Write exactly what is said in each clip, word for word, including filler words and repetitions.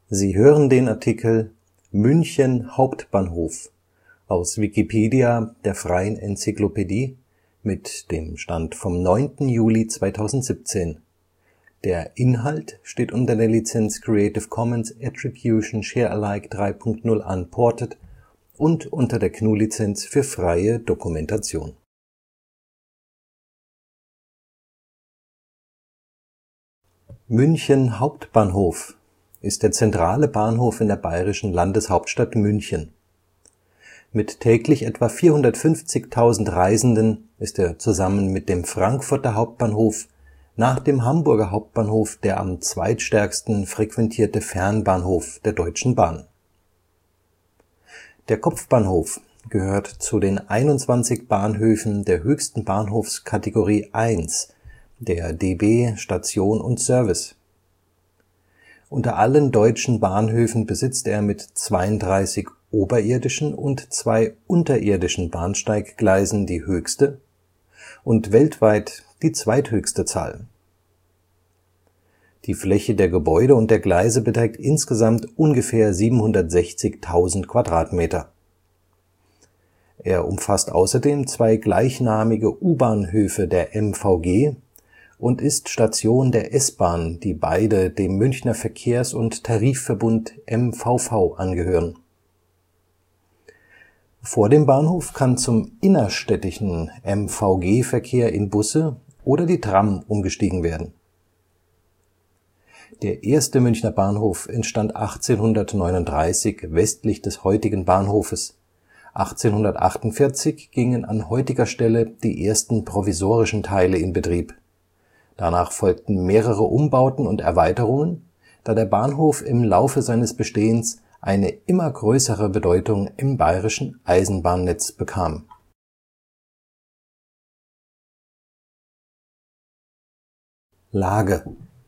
Sie hören den Artikel München Hauptbahnhof, aus Wikipedia, der freien Enzyklopädie. Mit dem Stand vom Der Inhalt steht unter der Lizenz Creative Commons Attribution Share Alike drei Punkt null Unported und unter der G N U Lizenz für freie Dokumentation. München Hauptbahnhof ist der zentrale Bahnhof in der bayerischen Landeshauptstadt München. Mit täglich etwa vierhundertfünfzigtausend Reisenden ist er zusammen mit dem Frankfurter Hauptbahnhof nach dem Hamburger Hauptbahnhof der am zweitstärksten frequentierte Fernbahnhof der Deutschen Bahn. Der Kopfbahnhof gehört zu den einundzwanzig Bahnhöfen der höchsten Bahnhofskategorie eins der D B Station und Service. Unter allen deutschen Bahnhöfen besitzt er mit zweiunddreißig oberirdischen und zwei unterirdischen Bahnsteiggleisen die höchste und weltweit die zweithöchste Zahl. Die Fläche der Gebäude und der Gleise beträgt insgesamt ungefähr siebenhundertsechzigtausend Quadratmeter. Er umfasst außerdem zwei gleichnamige U-Bahnhöfe der M V G und ist Station der S-Bahn, die beide dem Münchner Verkehrs - und Tarifverbund M V V angehören. Vor dem Bahnhof kann zum innerstädtischen M V G-Verkehr in Busse oder die Tram umgestiegen werden. Der erste Münchner Bahnhof entstand achtzehnhundertneununddreißig westlich des heutigen Bahnhofes, achtzehnhundertachtundvierzig gingen an heutiger Stelle die ersten provisorischen Teile in Betrieb. Danach folgten mehrere Umbauten und Erweiterungen, da der Bahnhof im Laufe seines Bestehens eine immer größere Bedeutung im bayerischen Eisenbahnnetz bekam. Lage: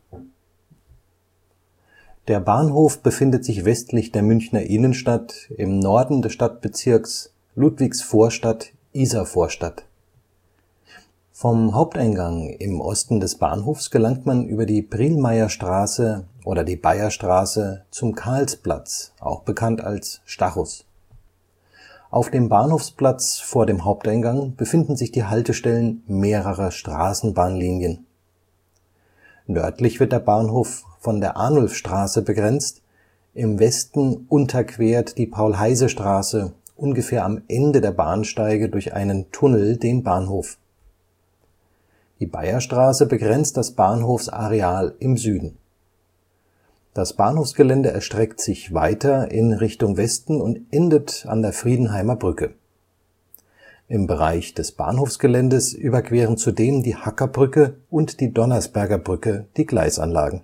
Der Bahnhof befindet sich westlich der Münchner Innenstadt im Norden des Stadtbezirks Ludwigsvorstadt-Isarvorstadt. Vom Haupteingang im Osten des Bahnhofs gelangt man über die Prielmayerstraße oder die Bayerstraße zum Karlsplatz, auch bekannt als Stachus. Auf dem Bahnhofsplatz vor dem Haupteingang befinden sich die Haltestellen mehrerer Straßenbahnlinien. Nördlich wird der Bahnhof von der Arnulfstraße begrenzt, im Westen unterquert die Paul-Heise-Straße ungefähr am Ende der Bahnsteige durch einen Tunnel den Bahnhof. Die Bayerstraße begrenzt das Bahnhofsareal im Süden. Das Bahnhofsgelände erstreckt sich weiter in Richtung Westen und endet an der Friedenheimer Brücke. Im Bereich des Bahnhofsgeländes überqueren zudem die Hackerbrücke und die Donnersberger Brücke die Gleisanlagen.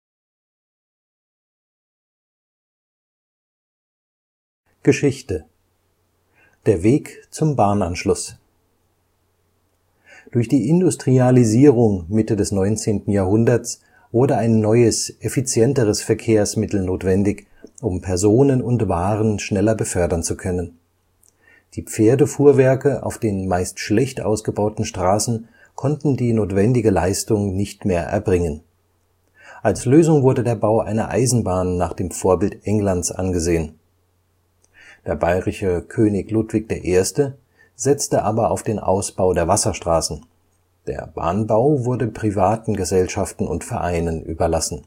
Geschichte: Der Weg zum Bahnanschluss. Durch die Industrialisierung Mitte des neunzehnten Jahrhunderts wurde ein neues, effizienteres Verkehrsmittel notwendig, um Personen und Waren schneller befördern zu können. Die Pferdefuhrwerke auf den meist schlecht ausgebauten Straßen konnten die notwendige Leistung nicht mehr erbringen. Als Lösung wurde der Bau einer Eisenbahn nach dem Vorbild Englands angesehen. Der bayerische König Ludwig der Erste setzte aber auf den Ausbau der Wasserstraßen. Der Bahnbau wurde privaten Gesellschaften und Vereinen überlassen.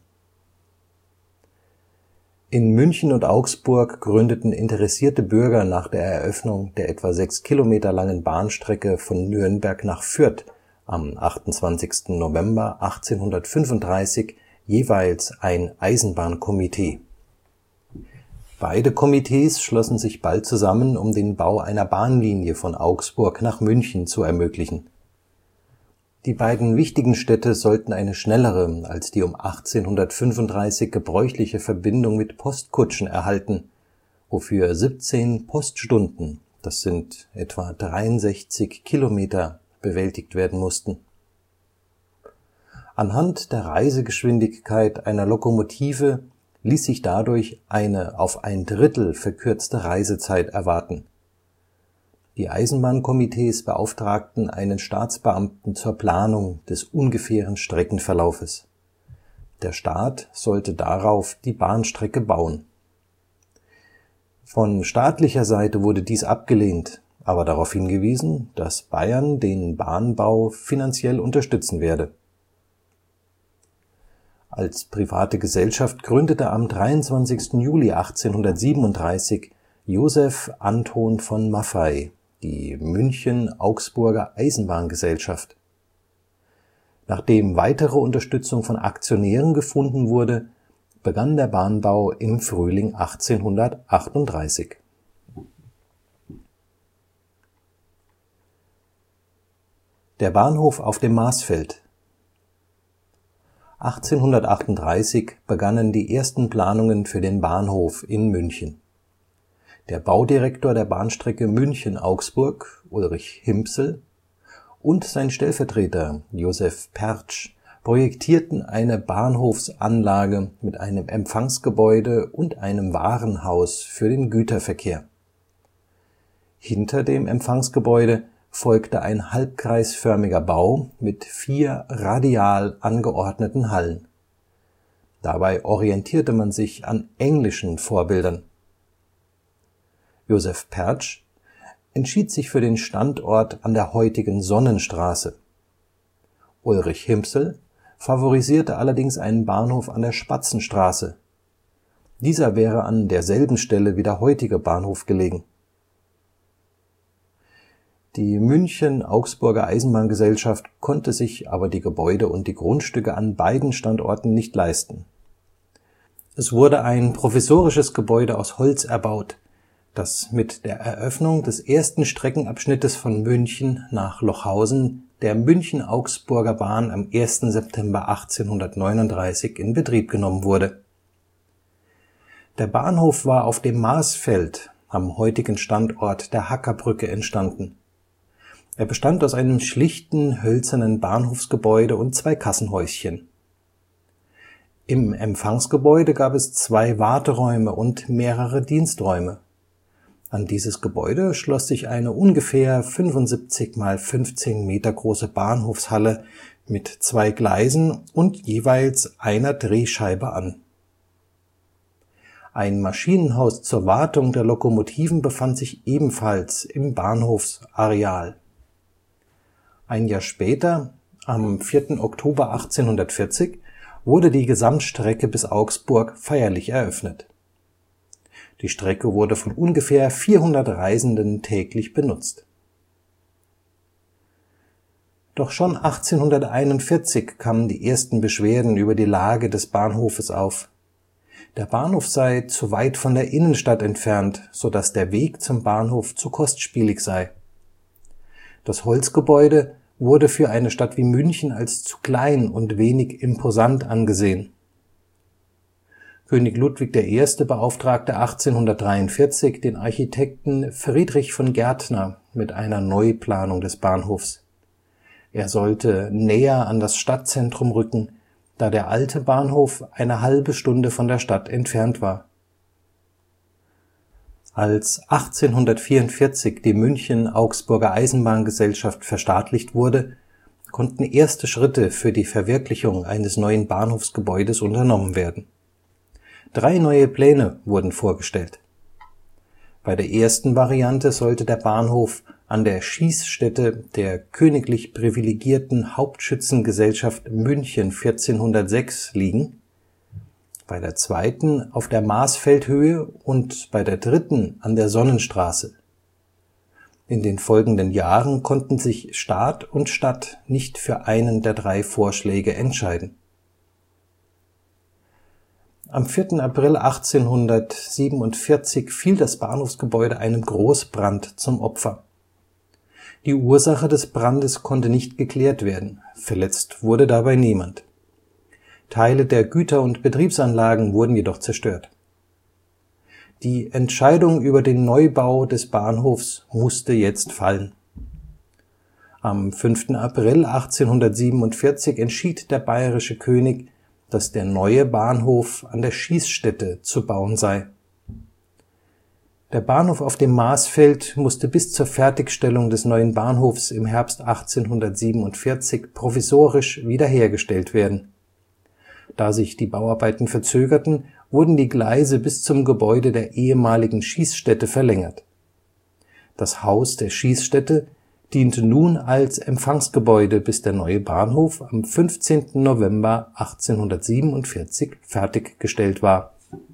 In München und Augsburg gründeten interessierte Bürger nach der Eröffnung der etwa sechs Kilometer langen Bahnstrecke von Nürnberg nach Fürth am achtundzwanzigsten November achtzehnhundertfünfunddreißig jeweils ein Eisenbahnkomitee. Beide Komitees schlossen sich bald zusammen, um den Bau einer Bahnlinie von Augsburg nach München zu ermöglichen. Die beiden wichtigen Städte sollten eine schnellere als die um achtzehnhundertfünfunddreißig gebräuchliche Verbindung mit Postkutschen erhalten, wofür siebzehn Poststunden, das sind etwa dreiundsechzig Kilometer, bewältigt werden mussten. Anhand der Reisegeschwindigkeit einer Lokomotive ließ sich dadurch eine auf ein Drittel verkürzte Reisezeit erwarten. Die Eisenbahnkomitees beauftragten einen Staatsbeamten zur Planung des ungefähren Streckenverlaufes. Der Staat sollte darauf die Bahnstrecke bauen. Von staatlicher Seite wurde dies abgelehnt, aber darauf hingewiesen, dass Bayern den Bahnbau finanziell unterstützen werde. Als private Gesellschaft gründete am dreiundzwanzigsten Juli achtzehnhundertsiebenunddreißig Joseph Anton von Maffei die München-Augsburger Eisenbahn-Gesellschaft. Nachdem weitere Unterstützung von Aktionären gefunden wurde, begann der Bahnbau im Frühling achtzehnhundertachtunddreißig. Der Bahnhof auf dem Marsfeld. achtzehnhundertachtunddreißig begannen die ersten Planungen für den Bahnhof in München. Der Baudirektor der Bahnstrecke München-Augsburg, Ulrich Himpsel, und sein Stellvertreter Joseph Pertsch projektierten eine Bahnhofsanlage mit einem Empfangsgebäude und einem Warenhaus für den Güterverkehr. Hinter dem Empfangsgebäude folgte ein halbkreisförmiger Bau mit vier radial angeordneten Hallen. Dabei orientierte man sich an englischen Vorbildern. Joseph Pertsch entschied sich für den Standort an der heutigen Sonnenstraße. Ulrich Himpsel favorisierte allerdings einen Bahnhof an der Spatzenstraße. Dieser wäre an derselben Stelle wie der heutige Bahnhof gelegen. Die München-Augsburger Eisenbahngesellschaft konnte sich aber die Gebäude und die Grundstücke an beiden Standorten nicht leisten. Es wurde ein provisorisches Gebäude aus Holz erbaut, das mit der Eröffnung des ersten Streckenabschnittes von München nach Lochhausen der München-Augsburger Bahn am ersten September achtzehnhundertneununddreißig in Betrieb genommen wurde. Der Bahnhof war auf dem Marsfeld am heutigen Standort der Hackerbrücke entstanden. Er bestand aus einem schlichten, hölzernen Bahnhofsgebäude und zwei Kassenhäuschen. Im Empfangsgebäude gab es zwei Warteräume und mehrere Diensträume. An dieses Gebäude schloss sich eine ungefähr fünfundsiebzig mal fünfzehn Meter große Bahnhofshalle mit zwei Gleisen und jeweils einer Drehscheibe an. Ein Maschinenhaus zur Wartung der Lokomotiven befand sich ebenfalls im Bahnhofsareal. Ein Jahr später, am vierten Oktober achtzehnhundertvierzig, wurde die Gesamtstrecke bis Augsburg feierlich eröffnet. Die Strecke wurde von ungefähr vierhundert Reisenden täglich benutzt. Doch schon achtzehnhunderteinundvierzig kamen die ersten Beschwerden über die Lage des Bahnhofes auf. Der Bahnhof sei zu weit von der Innenstadt entfernt, so dass der Weg zum Bahnhof zu kostspielig sei. Das Holzgebäude wurde für eine Stadt wie München als zu klein und wenig imposant angesehen. König Ludwig der Erste beauftragte achtzehnhundertdreiundvierzig den Architekten Friedrich von Gärtner mit einer Neuplanung des Bahnhofs. Er sollte näher an das Stadtzentrum rücken, da der alte Bahnhof eine halbe Stunde von der Stadt entfernt war. Als achtzehnhundertvierundvierzig die München-Augsburger Eisenbahngesellschaft verstaatlicht wurde, konnten erste Schritte für die Verwirklichung eines neuen Bahnhofsgebäudes unternommen werden. Drei neue Pläne wurden vorgestellt. Bei der ersten Variante sollte der Bahnhof an der Schießstätte der königlich privilegierten Hauptschützengesellschaft München vierzehnhundertsechs liegen, bei der zweiten auf der Marsfeldhöhe und bei der dritten an der Sonnenstraße. In den folgenden Jahren konnten sich Staat und Stadt nicht für einen der drei Vorschläge entscheiden. Am vierten April achtzehnhundertsiebenundvierzig fiel das Bahnhofsgebäude einem Großbrand zum Opfer. Die Ursache des Brandes konnte nicht geklärt werden, verletzt wurde dabei niemand. Teile der Güter- und Betriebsanlagen wurden jedoch zerstört. Die Entscheidung über den Neubau des Bahnhofs musste jetzt fallen. Am fünften April achtzehnhundertsiebenundvierzig entschied der bayerische König, dass der neue Bahnhof an der Schießstätte zu bauen sei. Der Bahnhof auf dem Marsfeld musste bis zur Fertigstellung des neuen Bahnhofs im Herbst achtzehnhundertsiebenundvierzig provisorisch wiederhergestellt werden. Da sich die Bauarbeiten verzögerten, wurden die Gleise bis zum Gebäude der ehemaligen Schießstätte verlängert. Das Haus der Schießstätte diente nun als Empfangsgebäude, bis der neue Bahnhof am fünfzehnten November achtzehnhundertsiebenundvierzig fertiggestellt war.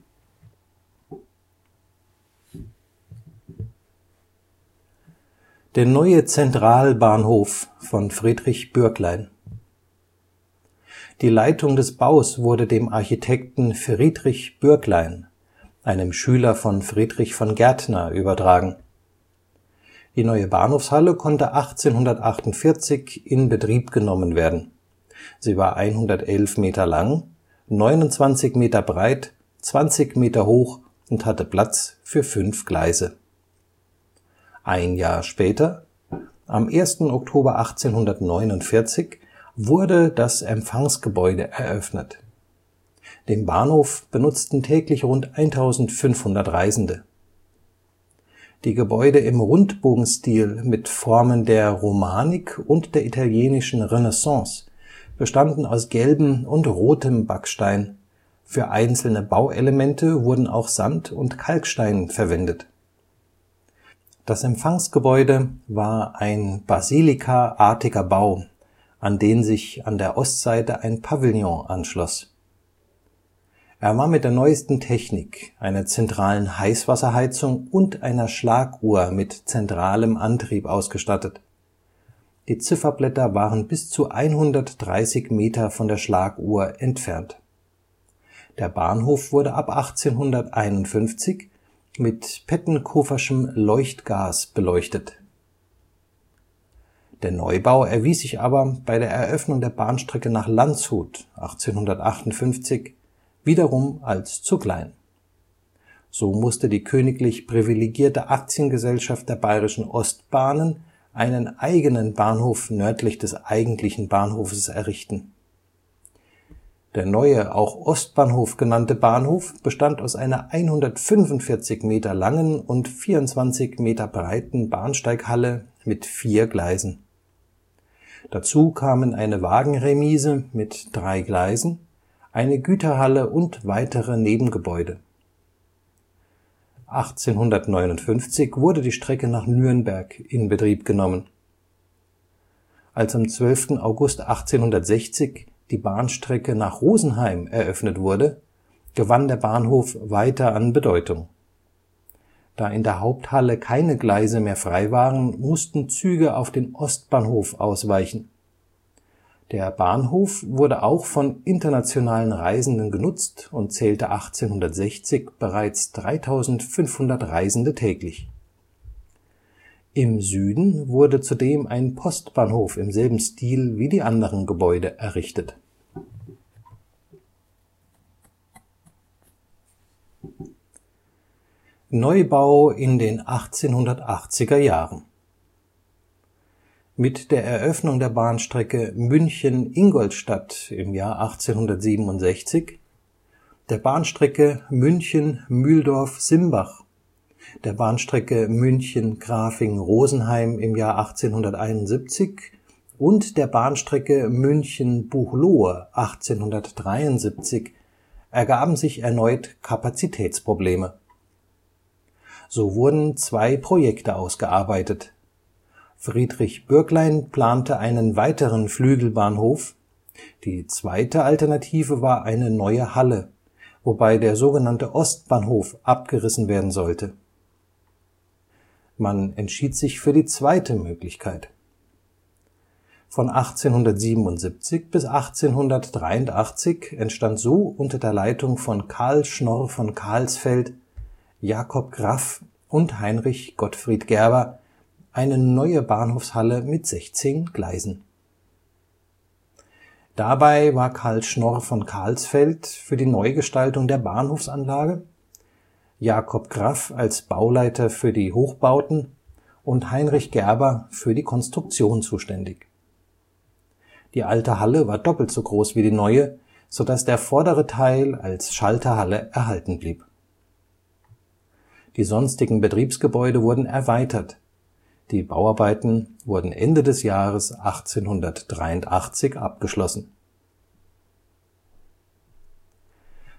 Der neue Zentralbahnhof von Friedrich Bürklein. Die Leitung des Baus wurde dem Architekten Friedrich Bürklein, einem Schüler von Friedrich von Gärtner, übertragen. Die neue Bahnhofshalle konnte achtzehnhundertachtundvierzig in Betrieb genommen werden. Sie war hundertelf Meter lang, neunundzwanzig Meter breit, zwanzig Meter hoch und hatte Platz für fünf Gleise. Ein Jahr später, am ersten Oktober achtzehnhundertneunundvierzig, wurde das Empfangsgebäude eröffnet. Den Bahnhof benutzten täglich rund eintausendfünfhundert Reisende. Die Gebäude im Rundbogenstil mit Formen der Romanik und der italienischen Renaissance bestanden aus gelbem und rotem Backstein, für einzelne Bauelemente wurden auch Sand und Kalkstein verwendet. Das Empfangsgebäude war ein basilikaartiger Bau, an den sich an der Ostseite ein Pavillon anschloss. Er war mit der neuesten Technik, einer zentralen Heißwasserheizung und einer Schlaguhr mit zentralem Antrieb ausgestattet. Die Zifferblätter waren bis zu hundertdreißig Meter von der Schlaguhr entfernt. Der Bahnhof wurde ab achtzehnhunderteinundfünfzig mit Pettenkoferschem Leuchtgas beleuchtet. Der Neubau erwies sich aber bei der Eröffnung der Bahnstrecke nach Landshut achtzehnhundertachtundfünfzig wiederum als zu klein. So musste die königlich privilegierte Aktiengesellschaft der Bayerischen Ostbahnen einen eigenen Bahnhof nördlich des eigentlichen Bahnhofes errichten. Der neue, auch Ostbahnhof genannte Bahnhof bestand aus einer hundertfünfundvierzig Meter langen und vierundzwanzig Meter breiten Bahnsteighalle mit vier Gleisen. Dazu kamen eine Wagenremise mit drei Gleisen, eine Güterhalle und weitere Nebengebäude. achtzehnhundertneunundfünfzig wurde die Strecke nach Nürnberg in Betrieb genommen. Als am zwölften August achtzehnhundertsechzig die Bahnstrecke nach Rosenheim eröffnet wurde, gewann der Bahnhof weiter an Bedeutung. Da in der Haupthalle keine Gleise mehr frei waren, mussten Züge auf den Ostbahnhof ausweichen. Der Bahnhof wurde auch von internationalen Reisenden genutzt und zählte achtzehnhundertsechzig bereits dreitausendfünfhundert Reisende täglich. Im Süden wurde zudem ein Postbahnhof im selben Stil wie die anderen Gebäude errichtet. Neubau in den achtzehnhundertachtziger Jahren. Mit der Eröffnung der Bahnstrecke München – im Jahr achtzehnhundertsiebenundsechzig, der Bahnstrecke München-Mühldorf-Simbach, der Bahnstrecke München-Grafing-Rosenheim im Jahr achtzehnhunderteinundsiebzig und der Bahnstrecke München-Buchloe achtzehnhundertdreiundsiebzig ergaben sich erneut Kapazitätsprobleme. So wurden zwei Projekte ausgearbeitet. Friedrich Bürklein plante einen weiteren Flügelbahnhof, die zweite Alternative war eine neue Halle, wobei der sogenannte Ostbahnhof abgerissen werden sollte. Man entschied sich für die zweite Möglichkeit. Von achtzehnhundertsiebenundsiebzig bis achtzehnhundertdreiundachtzig entstand so unter der Leitung von Carl Schnorr von Carlsfeld, Jakob Graff und Heinrich Gottfried Gerber eine neue Bahnhofshalle mit sechzehn Gleisen. Dabei war Carl Schnorr von Carlsfeld für die Neugestaltung der Bahnhofsanlage, Jakob Graff als Bauleiter für die Hochbauten und Heinrich Gerber für die Konstruktion zuständig. Die alte Halle war doppelt so groß wie die neue, so dass der vordere Teil als Schalterhalle erhalten blieb. Die sonstigen Betriebsgebäude wurden erweitert. Die Bauarbeiten wurden Ende des Jahres achtzehnhundertdreiundachtzig abgeschlossen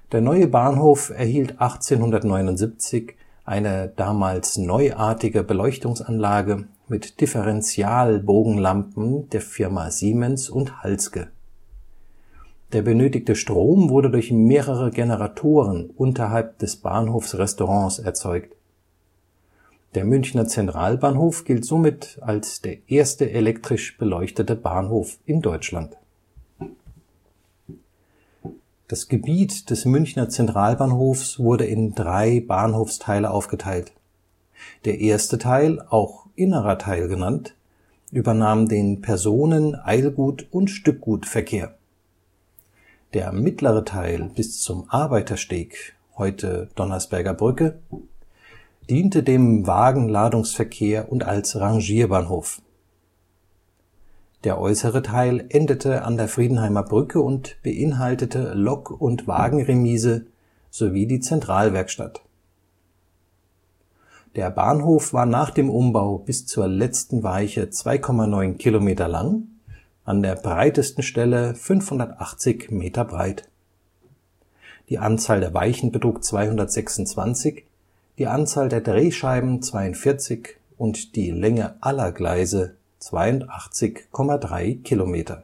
Der neue Bahnhof erhielt achtzehnhundertneunundsiebzig eine damals neuartige Beleuchtungsanlage mit Differentialbogenlampen der Firma Siemens & Halske. Der benötigte Strom wurde durch mehrere Generatoren unterhalb des Bahnhofsrestaurants erzeugt. Der Münchner Zentralbahnhof gilt somit als der erste elektrisch beleuchtete Bahnhof in Deutschland. Das Gebiet des Münchner Zentralbahnhofs wurde in drei Bahnhofsteile aufgeteilt. Der erste Teil, auch Innerer Teil genannt, übernahm den Personen-, Eilgut - und Stückgutverkehr. Der mittlere Teil bis zum Arbeitersteg, heute Donnersberger Brücke, diente dem Wagenladungsverkehr und als Rangierbahnhof. Der äußere Teil endete an der Friedenheimer Brücke und beinhaltete Lok - und Wagenremise sowie die Zentralwerkstatt. Der Bahnhof war nach dem Umbau bis zur letzten Weiche zwei Komma neun Kilometer lang, an der breitesten Stelle fünfhundertachtzig Meter breit. Die Anzahl der Weichen betrug zweihundertsechsundzwanzig, die Anzahl der Drehscheiben zweiundvierzig und die Länge aller Gleise zweiundachtzig Komma drei Kilometer.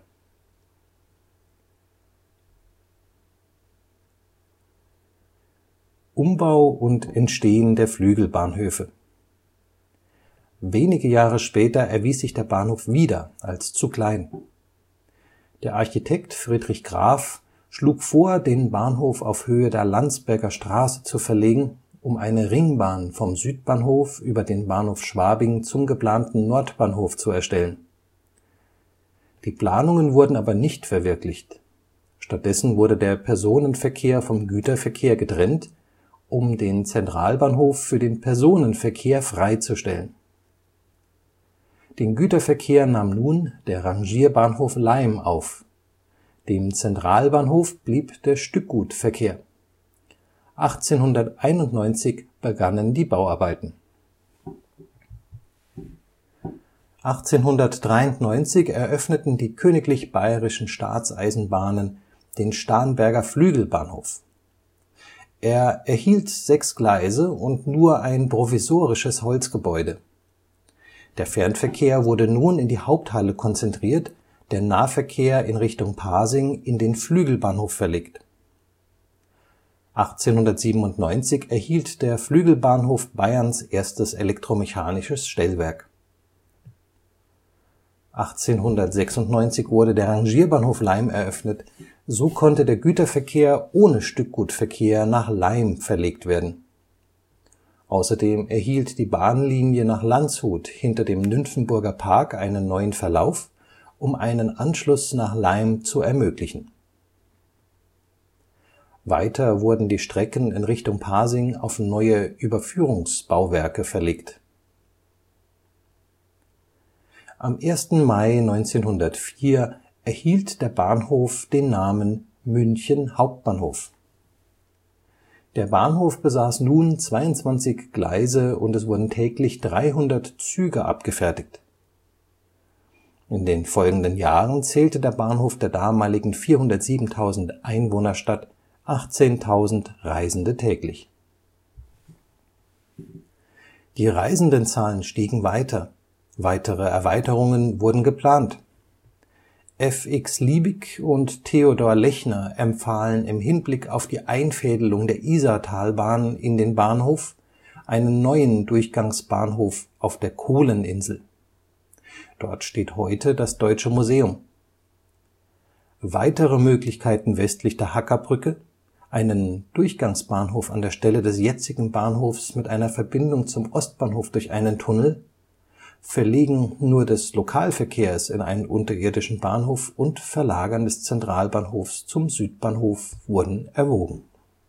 Umbau und Entstehen der Flügelbahnhöfe. Wenige Jahre später erwies sich der Bahnhof wieder als zu klein. Der Architekt Friedrich Graf schlug vor, den Bahnhof auf Höhe der Landsberger Straße zu verlegen, um eine Ringbahn vom Südbahnhof über den Bahnhof Schwabing zum geplanten Nordbahnhof zu erstellen. Die Planungen wurden aber nicht verwirklicht. Stattdessen wurde der Personenverkehr vom Güterverkehr getrennt, um den Zentralbahnhof für den Personenverkehr freizustellen. Den Güterverkehr nahm nun der Rangierbahnhof Laim auf. Dem Zentralbahnhof blieb der Stückgutverkehr. achtzehnhunderteinundneunzig begannen die Bauarbeiten. achtzehnhundertdreiundneunzig eröffneten die Königlich Bayerischen Staatseisenbahnen den Starnberger Flügelbahnhof. Er erhielt sechs Gleise und nur ein provisorisches Holzgebäude. Der Fernverkehr wurde nun in die Haupthalle konzentriert, der Nahverkehr in Richtung Pasing in den Flügelbahnhof verlegt. achtzehnhundertsiebenundneunzig erhielt der Flügelbahnhof Bayerns erstes elektromechanisches Stellwerk. achtzehnhundertsechsundneunzig wurde der Rangierbahnhof Laim eröffnet, so konnte der Güterverkehr ohne Stückgutverkehr nach Laim verlegt werden. Außerdem erhielt die Bahnlinie nach Landshut hinter dem Nymphenburger Park einen neuen Verlauf, um einen Anschluss nach Laim zu ermöglichen. Weiter wurden die Strecken in Richtung Pasing auf neue Überführungsbauwerke verlegt. Am ersten Mai neunzehnhundertvier erhielt der Bahnhof den Namen München Hauptbahnhof. Der Bahnhof besaß nun zweiundzwanzig Gleise und es wurden täglich dreihundert Züge abgefertigt. In den folgenden Jahren zählte der Bahnhof der damaligen vierhundertsiebentausend Einwohnerstadt achtzehntausend Reisende täglich. Die Reisendenzahlen stiegen weiter, weitere Erweiterungen wurden geplant. F. X. Liebig und Theodor Lechner empfahlen im Hinblick auf die Einfädelung der Isartalbahn in den Bahnhof einen neuen Durchgangsbahnhof auf der Kohleninsel. Dort steht heute das Deutsche Museum. Weitere Möglichkeiten westlich der Hackerbrücke, einen Durchgangsbahnhof an der Stelle des jetzigen Bahnhofs mit einer Verbindung zum Ostbahnhof durch einen Tunnel, Verlegen nur des Lokalverkehrs in einen unterirdischen Bahnhof und Verlagern des Zentralbahnhofs zum Südbahnhof wurden erwogen.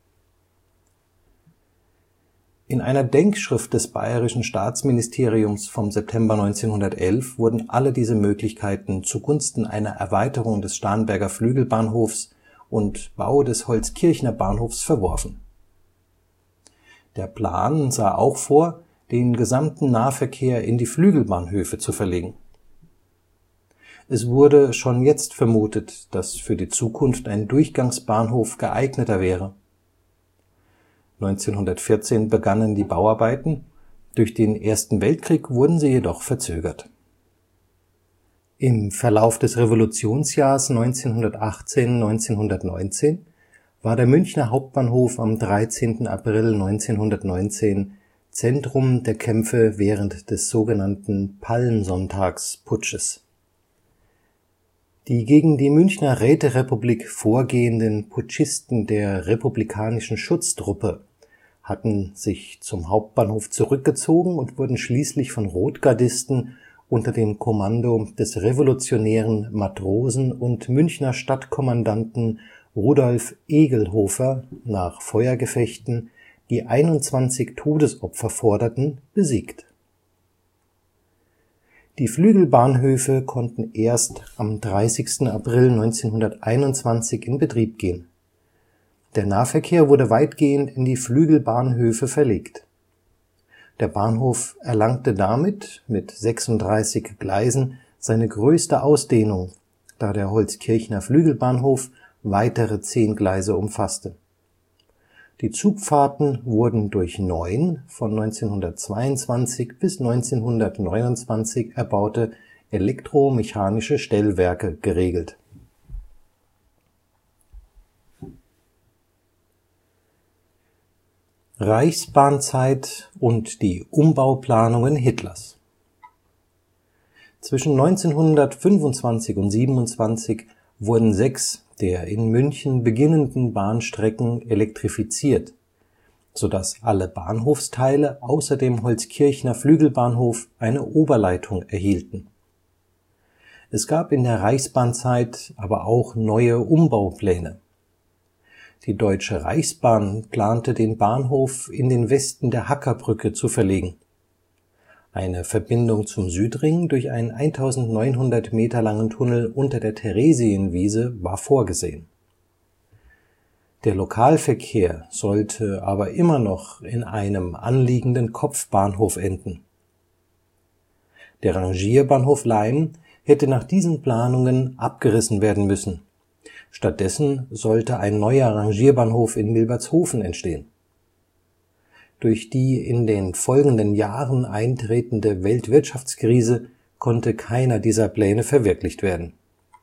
In einer Denkschrift des Bayerischen Staatsministeriums vom September neunzehnhundertelf wurden alle diese Möglichkeiten zugunsten einer Erweiterung des Starnberger Flügelbahnhofs und Bau des Holzkirchner Bahnhofs verworfen. Der Plan sah auch vor, den gesamten Nahverkehr in die Flügelbahnhöfe zu verlegen. Es wurde schon jetzt vermutet, dass für die Zukunft ein Durchgangsbahnhof geeigneter wäre. neunzehnhundertvierzehn begannen die Bauarbeiten, durch den Ersten Weltkrieg wurden sie jedoch verzögert. Im Verlauf des Revolutionsjahrs neunzehnhundertachtzehn / neunzehnhundertneunzehn war der Münchner Hauptbahnhof am dreizehnten April neunzehnhundertneunzehn Zentrum der Kämpfe während des sogenannten Palmsonntagsputsches. Die gegen die Münchner Räterepublik vorgehenden Putschisten der Republikanischen Schutztruppe hatten sich zum Hauptbahnhof zurückgezogen und wurden schließlich von Rotgardisten unter dem Kommando des revolutionären Matrosen und Münchner Stadtkommandanten Rudolf Egelhofer nach Feuergefechten, die einundzwanzig Todesopfer forderten, besiegt. Die Flügelbahnhöfe konnten erst am dreißigsten April neunzehnhunderteinundzwanzig in Betrieb gehen. Der Nahverkehr wurde weitgehend in die Flügelbahnhöfe verlegt. Der Bahnhof erlangte damit mit sechsunddreißig Gleisen seine größte Ausdehnung, da der Holzkirchner Flügelbahnhof weitere zehn Gleise umfasste. Die Zugfahrten wurden durch neun von neunzehnhundertzweiundzwanzig bis neunzehnhundertneunundzwanzig erbaute elektromechanische Stellwerke geregelt. Reichsbahnzeit und die Umbauplanungen Hitlers. Zwischen neunzehnhundertfünfundzwanzig und siebenundzwanzig wurden sechs der in München beginnenden Bahnstrecken elektrifiziert, sodass alle Bahnhofsteile außer dem Holzkirchner Flügelbahnhof eine Oberleitung erhielten. Es gab in der Reichsbahnzeit aber auch neue Umbaupläne. Die Deutsche Reichsbahn plante, den Bahnhof in den Westen der Hackerbrücke zu verlegen. Eine Verbindung zum Südring durch einen eintausendneunhundert Meter langen Tunnel unter der Theresienwiese war vorgesehen. Der Lokalverkehr sollte aber immer noch in einem anliegenden Kopfbahnhof enden. Der Rangierbahnhof Laim hätte nach diesen Planungen abgerissen werden müssen. Stattdessen sollte ein neuer Rangierbahnhof in Milbertshofen entstehen. Durch die in den folgenden Jahren eintretende Weltwirtschaftskrise konnte keiner dieser Pläne verwirklicht werden.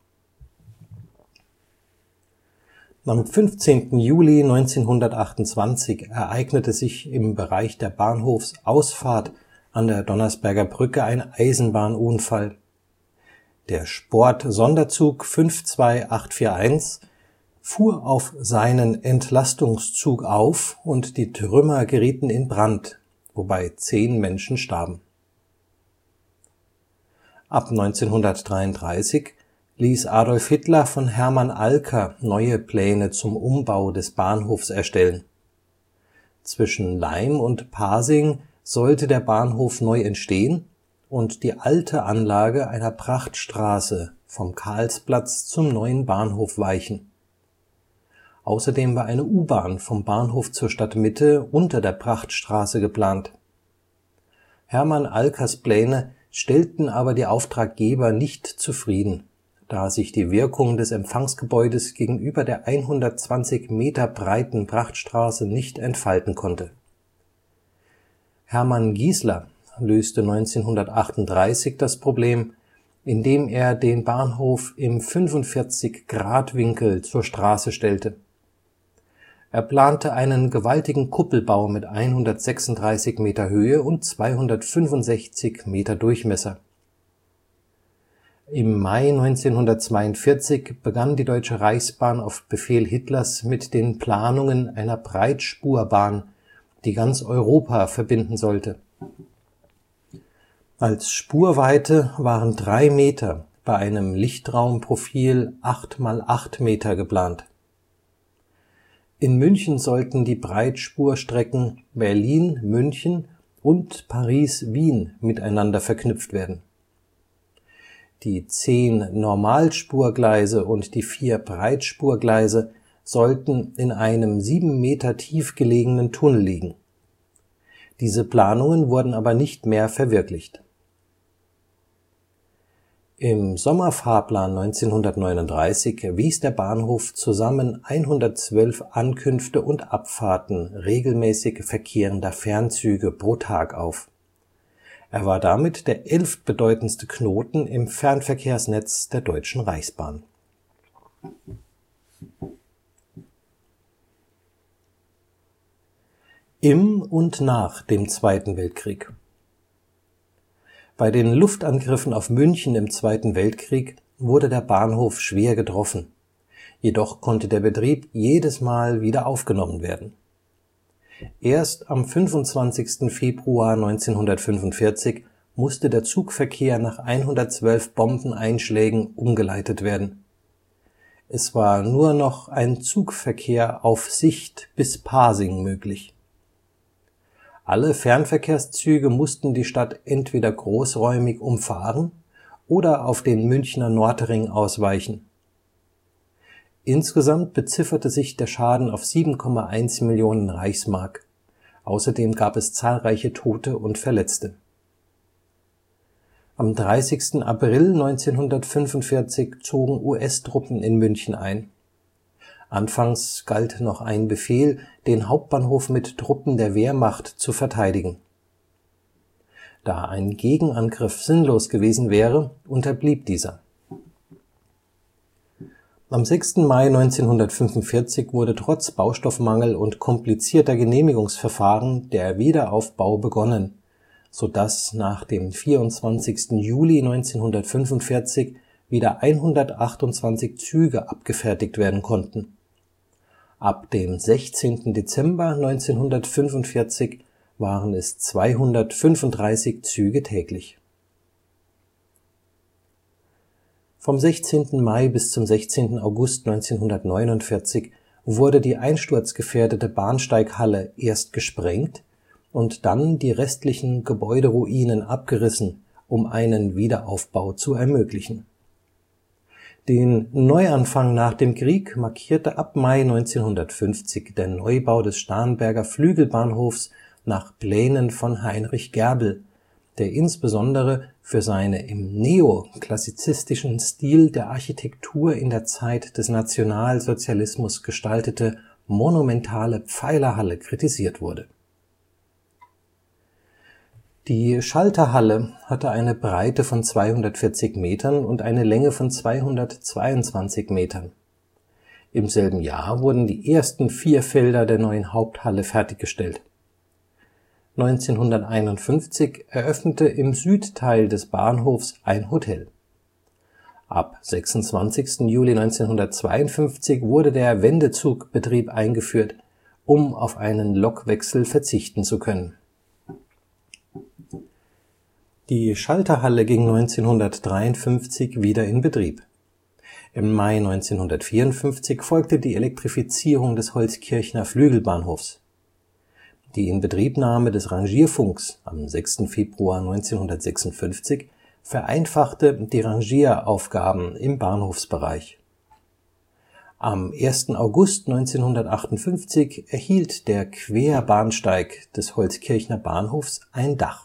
Am fünfzehnten Juli neunzehnhundertachtundzwanzig ereignete sich im Bereich der Bahnhofsausfahrt an der Donnersberger Brücke ein Eisenbahnunfall. Der Sport-Sonderzug fünf zwei acht vier eins fuhr auf seinen Entlastungszug auf und die Trümmer gerieten in Brand, wobei zehn Menschen starben. Ab neunzehnhundertdreiunddreißig ließ Adolf Hitler von Hermann Alker neue Pläne zum Umbau des Bahnhofs erstellen. Zwischen Laim und Pasing sollte der Bahnhof neu entstehen und die alte Anlage einer Prachtstraße vom Karlsplatz zum neuen Bahnhof weichen. Außerdem war eine U-Bahn vom Bahnhof zur Stadtmitte unter der Prachtstraße geplant. Hermann Alkers Pläne stellten aber die Auftraggeber nicht zufrieden, da sich die Wirkung des Empfangsgebäudes gegenüber der hundertzwanzig Meter breiten Prachtstraße nicht entfalten konnte. Hermann Giesler löste neunzehnhundertachtunddreißig das Problem, indem er den Bahnhof im fünfundvierzig Grad Winkel zur Straße stellte. Er plante einen gewaltigen Kuppelbau mit hundertsechsunddreißig Meter Höhe und zweihundertfünfundsechzig Meter Durchmesser. Im Mai neunzehnhundertzweiundvierzig begann die Deutsche Reichsbahn auf Befehl Hitlers mit den Planungen einer Breitspurbahn, die ganz Europa verbinden sollte. Als Spurweite waren drei Meter bei einem Lichtraumprofil acht mal acht Meter geplant. In München sollten die Breitspurstrecken Berlin-München und Paris-Wien miteinander verknüpft werden. Die zehn Normalspurgleise und die vier Breitspurgleise sollten in einem sieben Meter tief gelegenen Tunnel liegen. Diese Planungen wurden aber nicht mehr verwirklicht. Im Sommerfahrplan neunzehnhundertneununddreißig wies der Bahnhof zusammen hundertzwölf Ankünfte und Abfahrten regelmäßig verkehrender Fernzüge pro Tag auf. Er war damit der elftbedeutendste Knoten im Fernverkehrsnetz der Deutschen Reichsbahn. Im und nach dem Zweiten Weltkrieg. Bei den Luftangriffen auf München im Zweiten Weltkrieg wurde der Bahnhof schwer getroffen, jedoch konnte der Betrieb jedes Mal wieder aufgenommen werden. Erst am fünfundzwanzigsten Februar neunzehnhundertfünfundvierzig musste der Zugverkehr nach hundertzwölf Bombeneinschlägen umgeleitet werden. Es war nur noch ein Zugverkehr auf Sicht bis Pasing möglich. Alle Fernverkehrszüge mussten die Stadt entweder großräumig umfahren oder auf den Münchner Nordring ausweichen. Insgesamt bezifferte sich der Schaden auf sieben Komma eins Millionen Reichsmark. Außerdem gab es zahlreiche Tote und Verletzte. Am dreißigsten April neunzehnhundertfünfundvierzig zogen U S-Truppen in München ein. Anfangs galt noch ein Befehl, den Hauptbahnhof mit Truppen der Wehrmacht zu verteidigen. Da ein Gegenangriff sinnlos gewesen wäre, unterblieb dieser. Am sechsten Mai neunzehnhundertfünfundvierzig wurde trotz Baustoffmangel und komplizierter Genehmigungsverfahren der Wiederaufbau begonnen, sodass nach dem vierundzwanzigsten Juli neunzehnhundertfünfundvierzig wieder hundertachtundzwanzig Züge abgefertigt werden konnten. Ab dem sechzehnten Dezember neunzehnhundertfünfundvierzig waren es zweihundertfünfunddreißig Züge täglich. Vom sechzehnten Mai bis zum sechzehnten August neunzehnhundertneunundvierzig wurde die einsturzgefährdete Bahnsteighalle erst gesprengt und dann die restlichen Gebäuderuinen abgerissen, um einen Wiederaufbau zu ermöglichen. Den Neuanfang nach dem Krieg markierte ab Mai neunzehnhundertfünfzig der Neubau des Starnberger Flügelbahnhofs nach Plänen von Heinrich Gerbel, der insbesondere für seine im neoklassizistischen Stil der Architektur in der Zeit des Nationalsozialismus gestaltete monumentale Pfeilerhalle kritisiert wurde. Die Schalterhalle hatte eine Breite von zweihundertvierzig Metern und eine Länge von zweihundertzweiundzwanzig Metern. Im selben Jahr wurden die ersten vier Felder der neuen Haupthalle fertiggestellt. neunzehnhunderteinundfünfzig eröffnete im Südteil des Bahnhofs ein Hotel. Ab sechsundzwanzigsten Juli neunzehnhundertzweiundfünfzig wurde der Wendezugbetrieb eingeführt, um auf einen Lokwechsel verzichten zu können. Die Schalterhalle ging neunzehnhundertdreiundfünfzig wieder in Betrieb. Im Mai neunzehnhundertvierundfünfzig folgte die Elektrifizierung des Holzkirchner Flügelbahnhofs. Die Inbetriebnahme des Rangierfunks am sechsten Februar neunzehnhundertsechsundfünfzig vereinfachte die Rangieraufgaben im Bahnhofsbereich. Am ersten August neunzehnhundertachtundfünfzig erhielt der Querbahnsteig des Holzkirchner Bahnhofs ein Dach.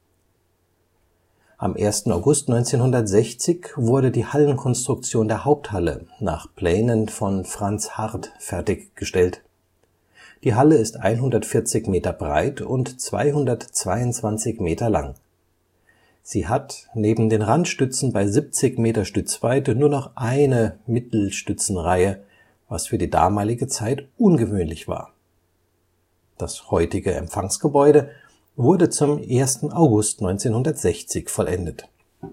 Am ersten August neunzehnhundertsechzig wurde die Hallenkonstruktion der Haupthalle nach Plänen von Franz Hardt fertiggestellt. Die Halle ist hundertvierzig Meter breit und zweihundertzweiundzwanzig Meter lang. Sie hat neben den Randstützen bei siebzig Meter Stützweite nur noch eine Mittelstützenreihe, was für die damalige Zeit ungewöhnlich war. Das heutige Empfangsgebäude wurde zum ersten August neunzehnhundertsechzig vollendet.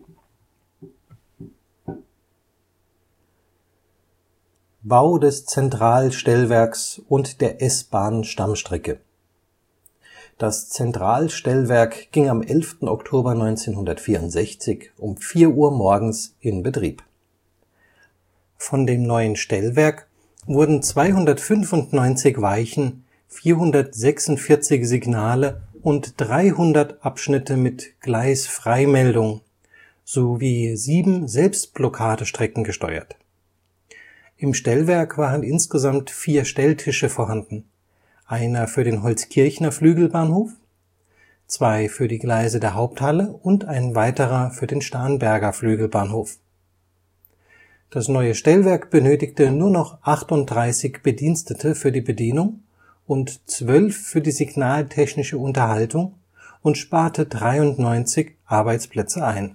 Bau des Zentralstellwerks und der S-Bahn-Stammstrecke. Das Zentralstellwerk ging am elften Oktober neunzehnhundertvierundsechzig um vier Uhr morgens in Betrieb. Von dem neuen Stellwerk wurden zweihundertfünfundneunzig Weichen, vierhundertsechsundvierzig Signale und dreihundert Abschnitte mit Gleisfreimeldung sowie sieben Selbstblockadestrecken gesteuert. Im Stellwerk waren insgesamt vier Stelltische vorhanden, einer für den Holzkirchner Flügelbahnhof, zwei für die Gleise der Haupthalle und ein weiterer für den Starnberger Flügelbahnhof. Das neue Stellwerk benötigte nur noch achtunddreißig Bedienstete für die Bedienung und zwölf für die signaltechnische Unterhaltung und sparte dreiundneunzig Arbeitsplätze ein.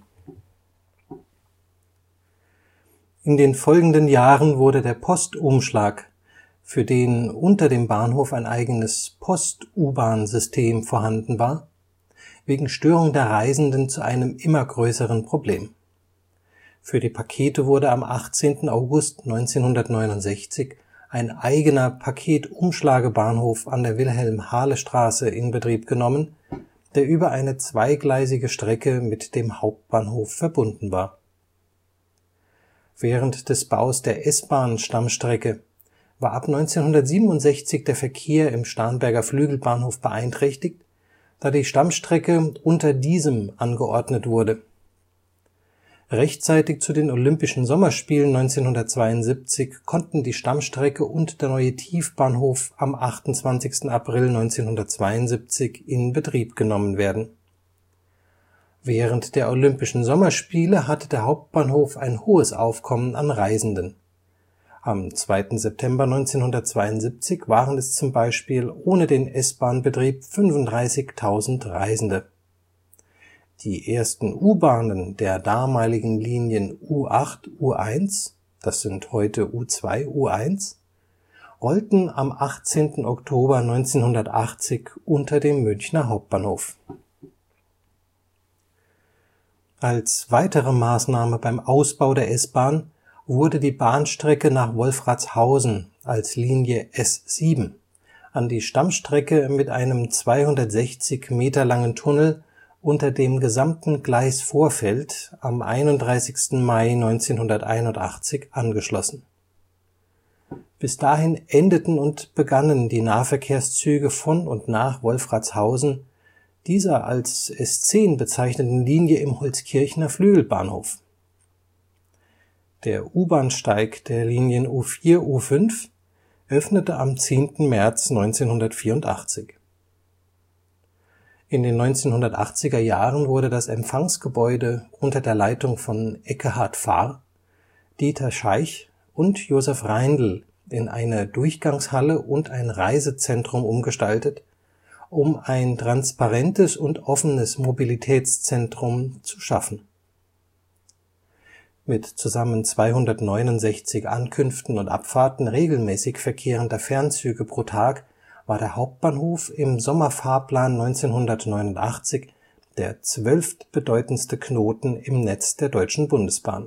In den folgenden Jahren wurde der Postumschlag, für den unter dem Bahnhof ein eigenes Post-U-Bahn-System vorhanden war, wegen Störung der Reisenden zu einem immer größeren Problem. Für die Pakete wurde am achtzehnten August neunzehnhundertneunundsechzig ein eigener Paketumschlagebahnhof an der Wilhelm-Hahle-Straße in Betrieb genommen, der über eine zweigleisige Strecke mit dem Hauptbahnhof verbunden war. Während des Baus der S-Bahn-Stammstrecke war ab neunzehnhundertsiebenundsechzig der Verkehr im Starnberger Flügelbahnhof beeinträchtigt, da die Stammstrecke unter diesem angeordnet wurde. Rechtzeitig zu den Olympischen Sommerspielen neunzehnhundertzweiundsiebzig konnten die Stammstrecke und der neue Tiefbahnhof am achtundzwanzigsten April neunzehnhundertzweiundsiebzig in Betrieb genommen werden. Während der Olympischen Sommerspiele hatte der Hauptbahnhof ein hohes Aufkommen an Reisenden. Am zweiten September neunzehnhundertzweiundsiebzig waren es zum Beispiel ohne den S-Bahn-Betrieb fünfunddreißigtausend Reisende. Die ersten U-Bahnen der damaligen Linien U acht, U eins, das sind heute U zwei, U eins, rollten am achtzehnten Oktober neunzehnhundertachtzig unter dem Münchner Hauptbahnhof. Als weitere Maßnahme beim Ausbau der S-Bahn wurde die Bahnstrecke nach Wolfratshausen als Linie S sieben an die Stammstrecke mit einem zweihundertsechzig Meter langen Tunnel unter dem gesamten Gleisvorfeld am einunddreißigsten Mai neunzehnhunderteinundachtzig angeschlossen. Bis dahin endeten und begannen die Nahverkehrszüge von und nach Wolfratshausen, dieser als S zehn bezeichneten Linie im Holzkirchner Flügelbahnhof. Der U-Bahnsteig der Linien U vier, U fünf öffnete am zehnten März neunzehnhundertvierundachtzig. In den neunzehnhundertachtziger Jahren wurde das Empfangsgebäude unter der Leitung von Ekkehard Fahr, Dieter Scheich und Josef Reindl in eine Durchgangshalle und ein Reisezentrum umgestaltet, um ein transparentes und offenes Mobilitätszentrum zu schaffen. Mit zusammen zweihundertneunundsechzig Ankünften und Abfahrten regelmäßig verkehrender Fernzüge pro Tag war der Hauptbahnhof im Sommerfahrplan neunzehnhundertneunundachtzig der zwölftbedeutendste Knoten im Netz der Deutschen Bundesbahn.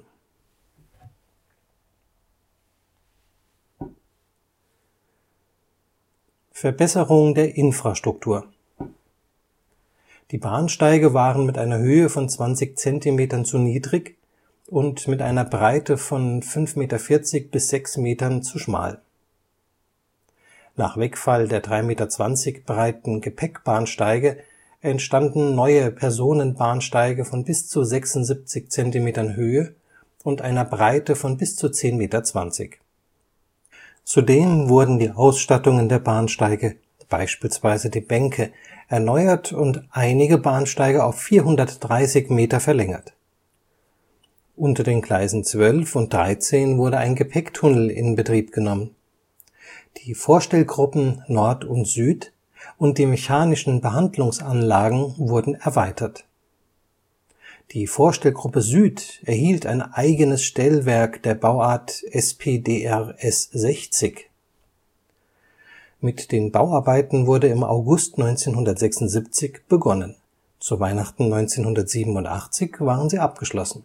Verbesserung der Infrastruktur. Die Bahnsteige waren mit einer Höhe von zwanzig Zentimetern zu niedrig und mit einer Breite von fünf Komma vierzig Meter bis sechs Metern zu schmal. Nach Wegfall der drei Komma zwanzig Meter breiten Gepäckbahnsteige entstanden neue Personenbahnsteige von bis zu sechsundsiebzig Zentimetern Höhe und einer Breite von bis zu zehn Komma zwanzig Meter. Zudem wurden die Ausstattungen der Bahnsteige, beispielsweise die Bänke, erneuert und einige Bahnsteige auf vierhundertdreißig Meter verlängert. Unter den Gleisen zwölf und dreizehn wurde ein Gepäcktunnel in Betrieb genommen. Die Vorstellgruppen Nord und Süd und die mechanischen Behandlungsanlagen wurden erweitert. Die Vorstellgruppe Süd erhielt ein eigenes Stellwerk der Bauart S P D R S sechzig. Mit den Bauarbeiten wurde im August neunzehnhundertsechsundsiebzig begonnen. Zu Weihnachten neunzehnhundertsiebenundachtzig waren sie abgeschlossen.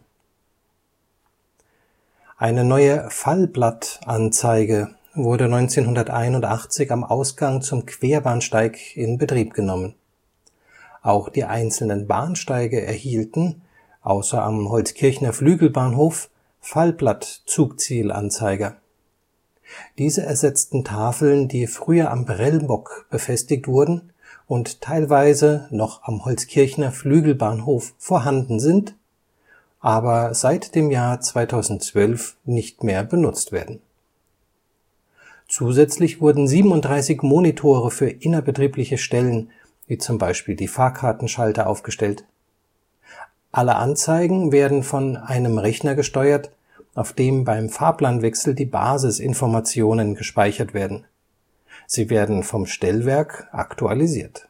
Eine neue Fallblattanzeige wurde neunzehnhunderteinundachtzig am Ausgang zum Querbahnsteig in Betrieb genommen. Auch die einzelnen Bahnsteige erhielten, außer am Holzkirchner Flügelbahnhof, Fallblatt-Zugzielanzeiger. Diese ersetzten Tafeln, die früher am Prellbock befestigt wurden und teilweise noch am Holzkirchner Flügelbahnhof vorhanden sind, aber seit dem Jahr zweitausendzwölf nicht mehr benutzt werden. Zusätzlich wurden siebenunddreißig Monitore für innerbetriebliche Stellen wie zum Beispiel die Fahrkartenschalter, aufgestellt. Alle Anzeigen werden von einem Rechner gesteuert, auf dem beim Fahrplanwechsel die Basisinformationen gespeichert werden. Sie werden vom Stellwerk aktualisiert.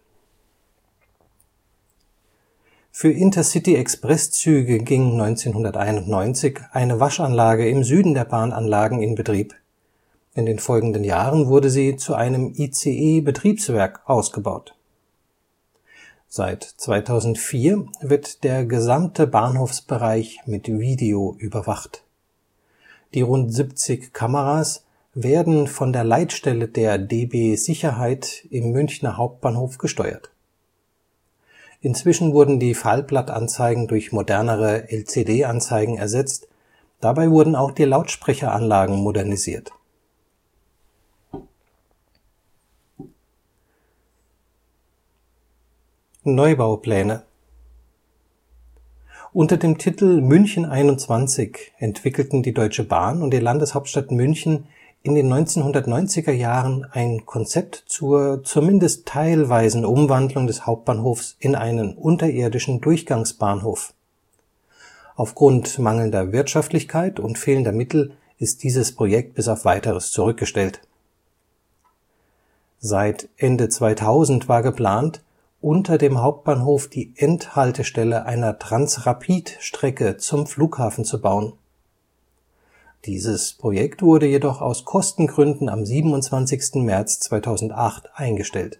Für Intercity-Express-Züge ging neunzehnhunderteinundneunzig eine Waschanlage im Süden der Bahnanlagen in Betrieb. In den folgenden Jahren wurde sie zu einem I C E-Betriebswerk ausgebaut. Seit zweitausendvier wird der gesamte Bahnhofsbereich mit Video überwacht. Die rund siebzig Kameras werden von der Leitstelle der D B Sicherheit im Münchner Hauptbahnhof gesteuert. Inzwischen wurden die Fallblattanzeigen durch modernere L C D-Anzeigen ersetzt, dabei wurden auch die Lautsprecheranlagen modernisiert. Neubaupläne. Unter dem Titel München einundzwanzig entwickelten die Deutsche Bahn und die Landeshauptstadt München in den neunzehnhundertneunziger Jahren ein Konzept zur zumindest teilweisen Umwandlung des Hauptbahnhofs in einen unterirdischen Durchgangsbahnhof. Aufgrund mangelnder Wirtschaftlichkeit und fehlender Mittel ist dieses Projekt bis auf Weiteres zurückgestellt. Seit Ende zweitausend war geplant, unter dem Hauptbahnhof die Endhaltestelle einer Transrapid-Strecke zum Flughafen zu bauen. Dieses Projekt wurde jedoch aus Kostengründen am siebenundzwanzigsten März zweitausendacht eingestellt.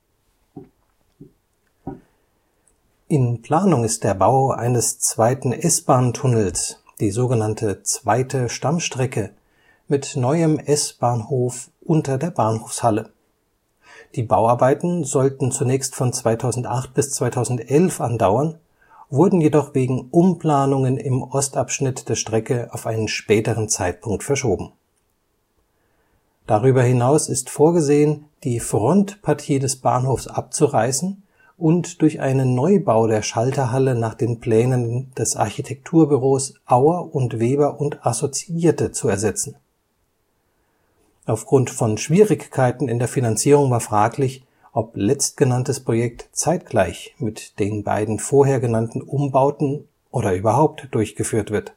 In Planung ist der Bau eines zweiten S-Bahn-Tunnels, die sogenannte zweite Stammstrecke, mit neuem S-Bahnhof unter der Bahnhofshalle. Die Bauarbeiten sollten zunächst von zweitausendacht bis zweitausendelf andauern, wurden jedoch wegen Umplanungen im Ostabschnitt der Strecke auf einen späteren Zeitpunkt verschoben. Darüber hinaus ist vorgesehen, die Frontpartie des Bahnhofs abzureißen und durch einen Neubau der Schalterhalle nach den Plänen des Architekturbüros Auer und Weber und Assoziierte zu ersetzen. Aufgrund von Schwierigkeiten in der Finanzierung war fraglich, ob letztgenanntes Projekt zeitgleich mit den beiden vorher genannten Umbauten oder überhaupt durchgeführt wird.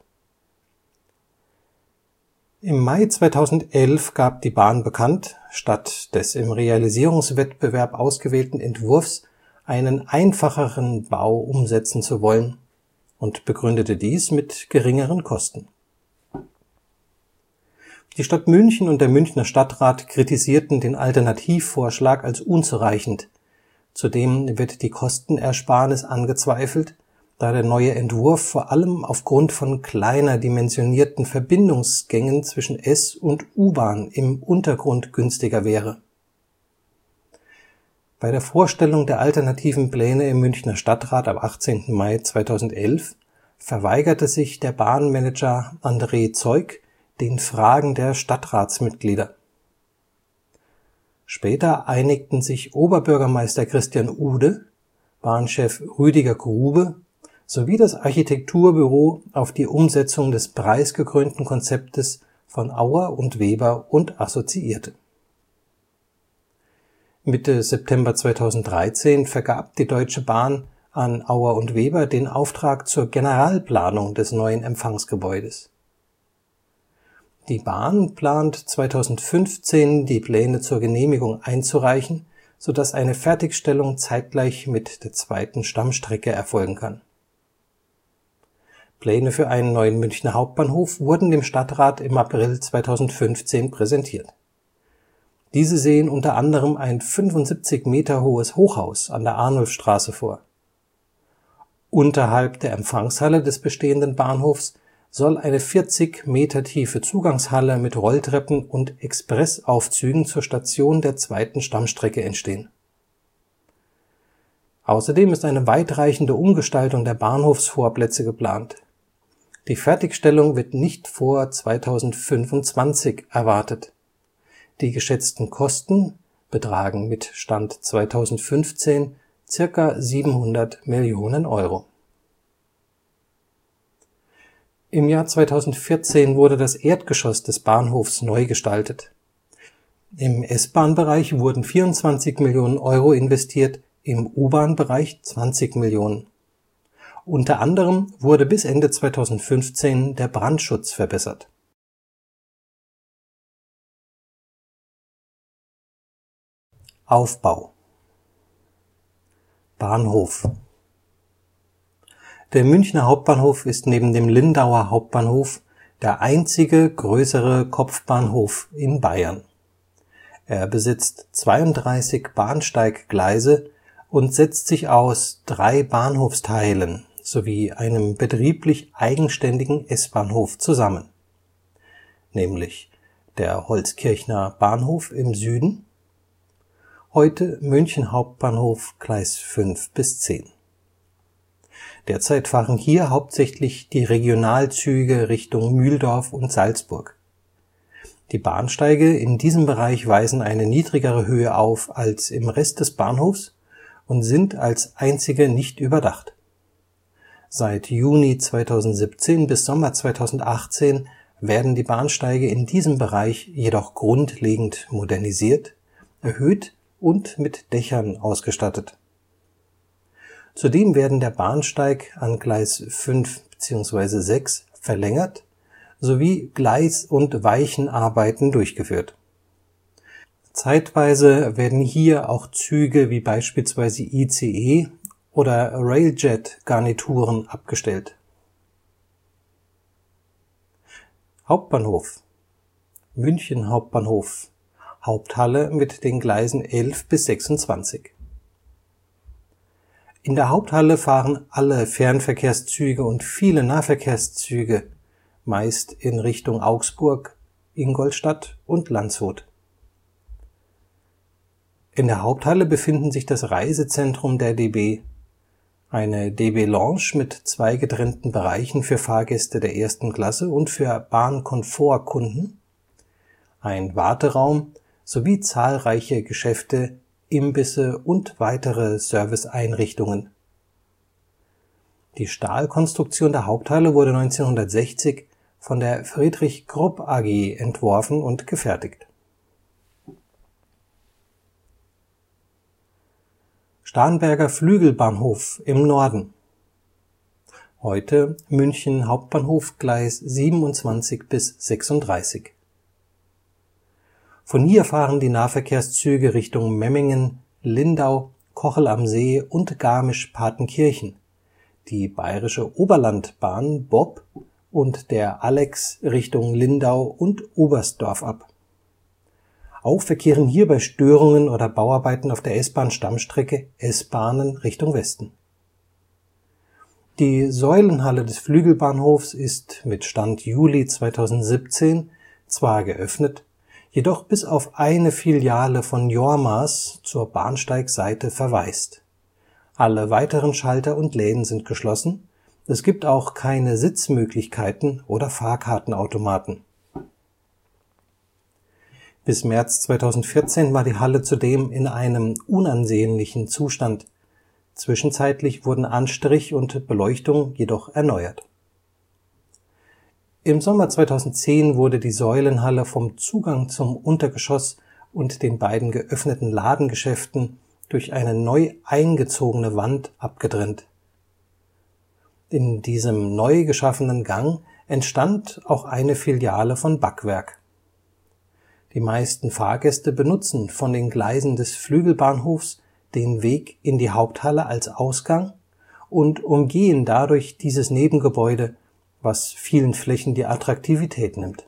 Im Mai zweitausendelf gab die Bahn bekannt, statt des im Realisierungswettbewerb ausgewählten Entwurfs einen einfacheren Bau umsetzen zu wollen und begründete dies mit geringeren Kosten. Die Stadt München und der Münchner Stadtrat kritisierten den Alternativvorschlag als unzureichend. Zudem wird die Kostenersparnis angezweifelt, da der neue Entwurf vor allem aufgrund von kleiner dimensionierten Verbindungsgängen zwischen S- und U-Bahn im Untergrund günstiger wäre. Bei der Vorstellung der alternativen Pläne im Münchner Stadtrat am achtzehnten Mai zweitausendelf verweigerte sich der Bahnmanager André Zeug den Fragen der Stadtratsmitglieder. Später einigten sich Oberbürgermeister Christian Ude, Bahnchef Rüdiger Grube sowie das Architekturbüro auf die Umsetzung des preisgekrönten Konzeptes von Auer und Weber und Assoziierte. Mitte September zweitausenddreizehn vergab die Deutsche Bahn an Auer und Weber den Auftrag zur Generalplanung des neuen Empfangsgebäudes. Die Bahn plant zweitausendfünfzehn die Pläne zur Genehmigung einzureichen, sodass eine Fertigstellung zeitgleich mit der zweiten Stammstrecke erfolgen kann. Pläne für einen neuen Münchner Hauptbahnhof wurden dem Stadtrat im April zweitausendfünfzehn präsentiert. Diese sehen unter anderem ein fünfundsiebzig Meter hohes Hochhaus an der Arnulfstraße vor. Unterhalb der Empfangshalle des bestehenden Bahnhofs soll eine vierzig Meter tiefe Zugangshalle mit Rolltreppen und Expressaufzügen zur Station der zweiten Stammstrecke entstehen. Außerdem ist eine weitreichende Umgestaltung der Bahnhofsvorplätze geplant. Die Fertigstellung wird nicht vor zweitausendfünfundzwanzig erwartet. Die geschätzten Kosten betragen mit Stand zweitausendfünfzehn circa siebenhundert Millionen Euro. Im Jahr zweitausendvierzehn wurde das Erdgeschoss des Bahnhofs neu gestaltet. Im S-Bahn-Bereich wurden vierundzwanzig Millionen Euro investiert, im U-Bahn-Bereich zwanzig Millionen. Unter anderem wurde bis Ende zweitausendfünfzehn der Brandschutz verbessert. Aufbau. Bahnhof. Der Münchner Hauptbahnhof ist neben dem Lindauer Hauptbahnhof der einzige größere Kopfbahnhof in Bayern. Er besitzt zweiunddreißig Bahnsteiggleise und setzt sich aus drei Bahnhofsteilen sowie einem betrieblich eigenständigen S-Bahnhof zusammen, nämlich der Holzkirchner Bahnhof im Süden, heute München Hauptbahnhof Gleis fünf bis zehn. Derzeit fahren hier hauptsächlich die Regionalzüge Richtung Mühldorf und Salzburg. Die Bahnsteige in diesem Bereich weisen eine niedrigere Höhe auf als im Rest des Bahnhofs und sind als einzige nicht überdacht. Seit Juni zweitausendsiebzehn bis Sommer zweitausendachtzehn werden die Bahnsteige in diesem Bereich jedoch grundlegend modernisiert, erhöht und mit Dächern ausgestattet. Zudem werden der Bahnsteig an Gleis fünf bzw. sechs verlängert sowie Gleis- und Weichenarbeiten durchgeführt. Zeitweise werden hier auch Züge wie beispielsweise I C E oder Railjet-Garnituren abgestellt. Hauptbahnhof. München Hauptbahnhof. Haupthalle mit den Gleisen elf bis sechsundzwanzig. In der Haupthalle fahren alle Fernverkehrszüge und viele Nahverkehrszüge, meist in Richtung Augsburg, Ingolstadt und Landshut. In der Haupthalle befinden sich das Reisezentrum der D B, eine D B Lounge mit zwei getrennten Bereichen für Fahrgäste der ersten Klasse und für Bahnkomfortkunden, ein Warteraum sowie zahlreiche Geschäfte, Imbisse und weitere Serviceeinrichtungen. Die Stahlkonstruktion der Haupthalle wurde neunzehnhundertsechzig von der Friedrich Krupp A G entworfen und gefertigt. Starnberger Flügelbahnhof im Norden. Heute München Hauptbahnhof Gleis siebenundzwanzig bis sechsunddreißig. Von hier fahren die Nahverkehrszüge Richtung Memmingen, Lindau, Kochel am See und Garmisch-Partenkirchen, die Bayerische Oberlandbahn B O B und der Alex Richtung Lindau und Oberstdorf ab. Auch verkehren hier bei Störungen oder Bauarbeiten auf der S-Bahn-Stammstrecke S-Bahnen Richtung Westen. Die Säulenhalle des Flügelbahnhofs ist mit Stand Juli zweitausendsiebzehn zwar geöffnet, jedoch bis auf eine Filiale von Jorma's zur Bahnsteigseite verwaist. Alle weiteren Schalter und Läden sind geschlossen, es gibt auch keine Sitzmöglichkeiten oder Fahrkartenautomaten. Bis März zweitausendvierzehn war die Halle zudem in einem unansehnlichen Zustand. Zwischenzeitlich wurden Anstrich und Beleuchtung jedoch erneuert. Im Sommer zweitausendzehn wurde die Säulenhalle vom Zugang zum Untergeschoss und den beiden geöffneten Ladengeschäften durch eine neu eingezogene Wand abgetrennt. In diesem neu geschaffenen Gang entstand auch eine Filiale von Backwerk. Die meisten Fahrgäste benutzen von den Gleisen des Flügelbahnhofs den Weg in die Haupthalle als Ausgang und umgehen dadurch dieses Nebengebäude, was vielen Flächen die Attraktivität nimmt.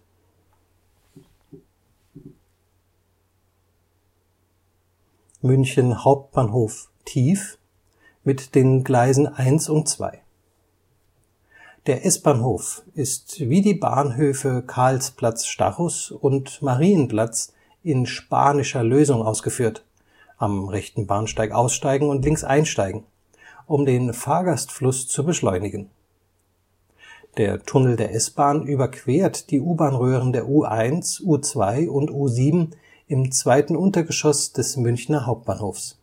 München Hauptbahnhof tief mit den Gleisen eins und zwei. Der S-Bahnhof ist wie die Bahnhöfe Karlsplatz-Stachus und Marienplatz in spanischer Lösung ausgeführt, am rechten Bahnsteig aussteigen und links einsteigen, um den Fahrgastfluss zu beschleunigen. Der Tunnel der S-Bahn überquert die U-Bahn-Röhren der U eins, U zwei und U sieben im zweiten Untergeschoss des Münchner Hauptbahnhofs.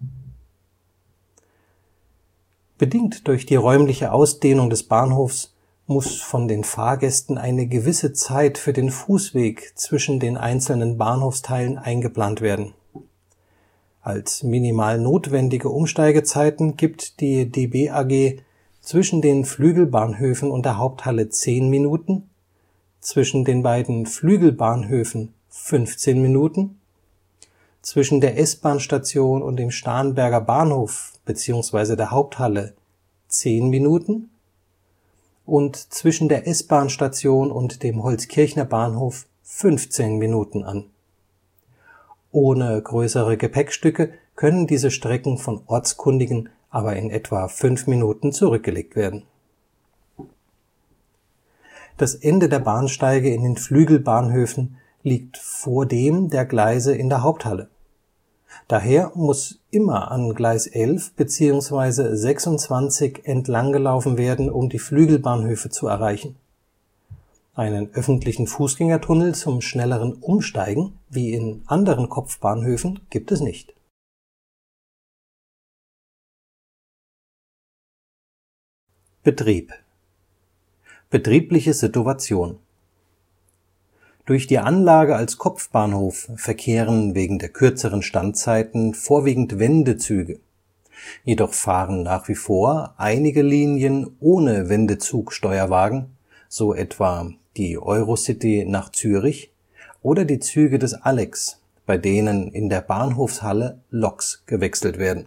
Bedingt durch die räumliche Ausdehnung des Bahnhofs muss von den Fahrgästen eine gewisse Zeit für den Fußweg zwischen den einzelnen Bahnhofsteilen eingeplant werden. Als minimal notwendige Umsteigezeiten gibt die D B A G zwischen den Flügelbahnhöfen und der Haupthalle zehn Minuten, zwischen den beiden Flügelbahnhöfen fünfzehn Minuten, zwischen der S-Bahn-Station und dem Starnberger Bahnhof bzw. der Haupthalle zehn Minuten und zwischen der S-Bahn-Station und dem Holzkirchner Bahnhof fünfzehn Minuten an. Ohne größere Gepäckstücke können diese Strecken von Ortskundigen aber in etwa fünf Minuten zurückgelegt werden. Das Ende der Bahnsteige in den Flügelbahnhöfen liegt vor dem der Gleise in der Haupthalle. Daher muss immer an Gleis elf bzw. sechsundzwanzig entlang gelaufen werden, um die Flügelbahnhöfe zu erreichen. Einen öffentlichen Fußgängertunnel zum schnelleren Umsteigen, wie in anderen Kopfbahnhöfen, gibt es nicht. Betrieb. Betriebliche Situation. Durch die Anlage als Kopfbahnhof verkehren wegen der kürzeren Standzeiten vorwiegend Wendezüge. Jedoch fahren nach wie vor einige Linien ohne Wendezugsteuerwagen, so etwa die Eurocity nach Zürich oder die Züge des Alex, bei denen in der Bahnhofshalle Loks gewechselt werden.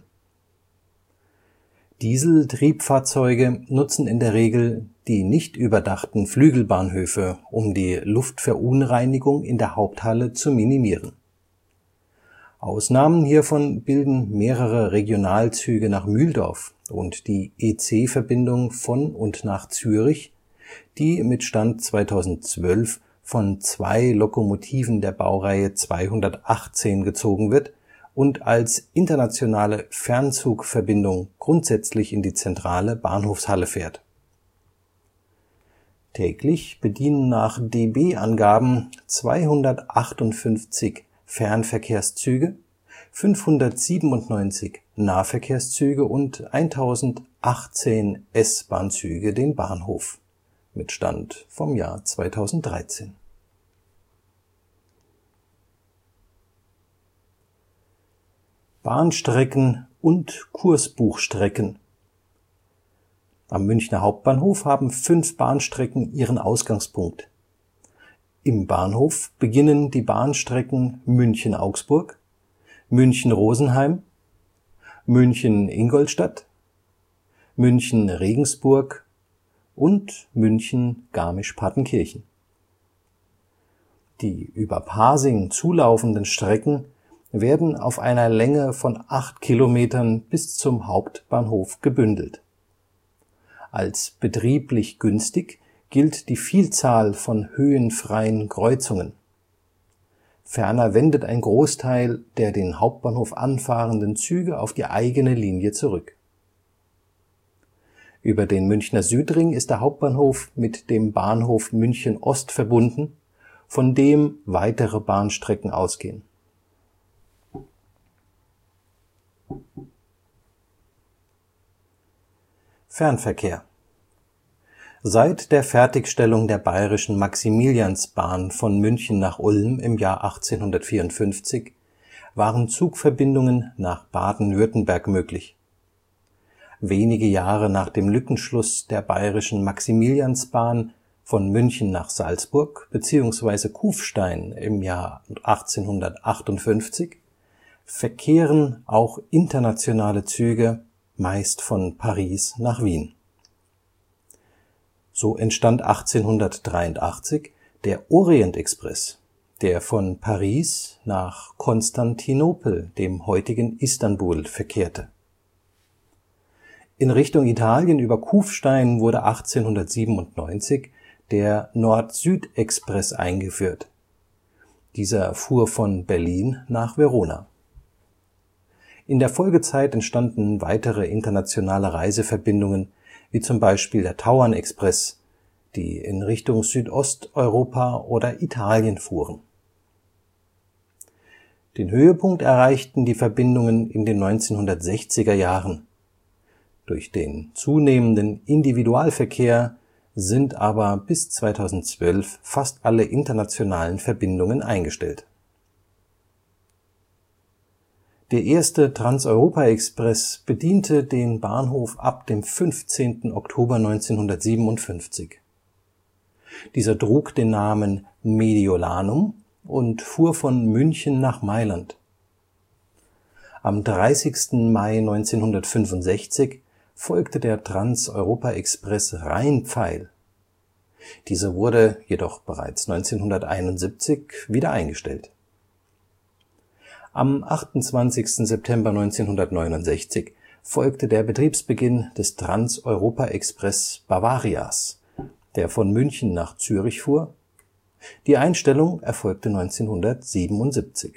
Dieseltriebfahrzeuge nutzen in der Regel die nicht überdachten Flügelbahnhöfe, um die Luftverunreinigung in der Haupthalle zu minimieren. Ausnahmen hiervon bilden mehrere Regionalzüge nach Mühldorf und die E C-Verbindung von und nach Zürich, die mit Stand zweitausendzwölf von zwei Lokomotiven der Baureihe zweihundertachtzehn gezogen wird und als internationale Fernzugverbindung grundsätzlich in die zentrale Bahnhofshalle fährt. Täglich bedienen nach D B-Angaben zweihundertachtundfünfzig Fernverkehrszüge, fünfhundertsiebenundneunzig Nahverkehrszüge und eintausendachtzehn S-Bahn-Züge den Bahnhof mit Stand vom Jahr zweitausenddreizehn. Bahnstrecken und Kursbuchstrecken. Am Münchner Hauptbahnhof haben fünf Bahnstrecken ihren Ausgangspunkt. Im Bahnhof beginnen die Bahnstrecken München-Augsburg, München-Rosenheim, München-Ingolstadt, München-Regensburg und München-Garmisch-Partenkirchen. Die über Pasing zulaufenden Strecken werden auf einer Länge von acht Kilometern bis zum Hauptbahnhof gebündelt. Als betrieblich günstig gilt die Vielzahl von höhenfreien Kreuzungen. Ferner wendet ein Großteil der den Hauptbahnhof anfahrenden Züge auf die eigene Linie zurück. Über den Münchner Südring ist der Hauptbahnhof mit dem Bahnhof München Ost verbunden, von dem weitere Bahnstrecken ausgehen. Fernverkehr. Seit der Fertigstellung der Bayerischen Maximiliansbahn von München nach Ulm im Jahr achtzehnhundertvierundfünfzig waren Zugverbindungen nach Baden-Württemberg möglich. Wenige Jahre nach dem Lückenschluss der Bayerischen Maximiliansbahn von München nach Salzburg bzw. Kufstein im Jahr achtzehnhundertachtundfünfzig verkehren auch internationale Züge, meist von Paris nach Wien. So entstand achtzehnhundertdreiundachtzig der Orient-Express, der von Paris nach Konstantinopel, dem heutigen Istanbul, verkehrte. In Richtung Italien über Kufstein wurde achtzehnhundertsiebenundneunzig der Nord-Süd-Express eingeführt. Dieser fuhr von Berlin nach Verona. In der Folgezeit entstanden weitere internationale Reiseverbindungen, wie zum Beispiel der Tauern-Express, die in Richtung Südosteuropa oder Italien fuhren. Den Höhepunkt erreichten die Verbindungen in den neunzehnhundertsechziger Jahren. Durch den zunehmenden Individualverkehr sind aber bis zweitausendzwölf fast alle internationalen Verbindungen eingestellt. Der erste Trans-Europa-Express bediente den Bahnhof ab dem fünfzehnten Oktober neunzehnhundertsiebenundfünfzig. Dieser trug den Namen Mediolanum und fuhr von München nach Mailand. Am dreißigsten Mai neunzehnhundertfünfundsechzig folgte der Trans-Europa-Express Rhein-Pfeil. Dieser wurde jedoch bereits neunzehnhunderteinundsiebzig wieder eingestellt. Am achtundzwanzigsten September neunzehnhundertneunundsechzig folgte der Betriebsbeginn des Trans-Europa-Express Bavarias, der von München nach Zürich fuhr. Die Einstellung erfolgte neunzehnhundertsiebenundsiebzig.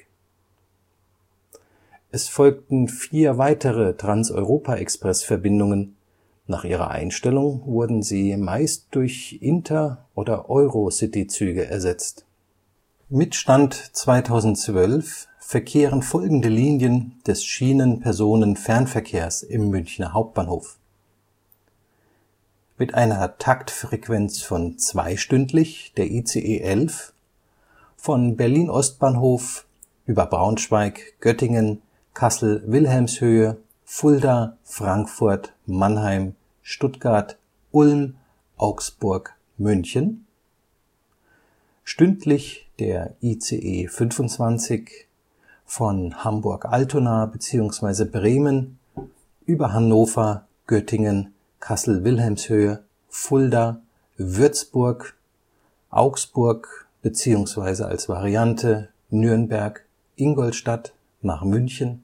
Es folgten vier weitere Trans-Europa-Express-Verbindungen. Nach ihrer Einstellung wurden sie meist durch Inter - oder Eurocity-Züge ersetzt. Mit Stand zweitausendzwölf verkehren folgende Linien des Schienenpersonenfernverkehrs im Münchner Hauptbahnhof: mit einer Taktfrequenz von zweistündlich der ICE elf von Berlin Ostbahnhof über Braunschweig, Göttingen, Kassel-Wilhelmshöhe, Fulda, Frankfurt, Mannheim, Stuttgart, Ulm, Augsburg, München, stündlich der ICE fünfundzwanzig von Hamburg-Altona bzw. Bremen über Hannover, Göttingen, Kassel-Wilhelmshöhe, Fulda, Würzburg, Augsburg bzw. als Variante Nürnberg, Ingolstadt nach München,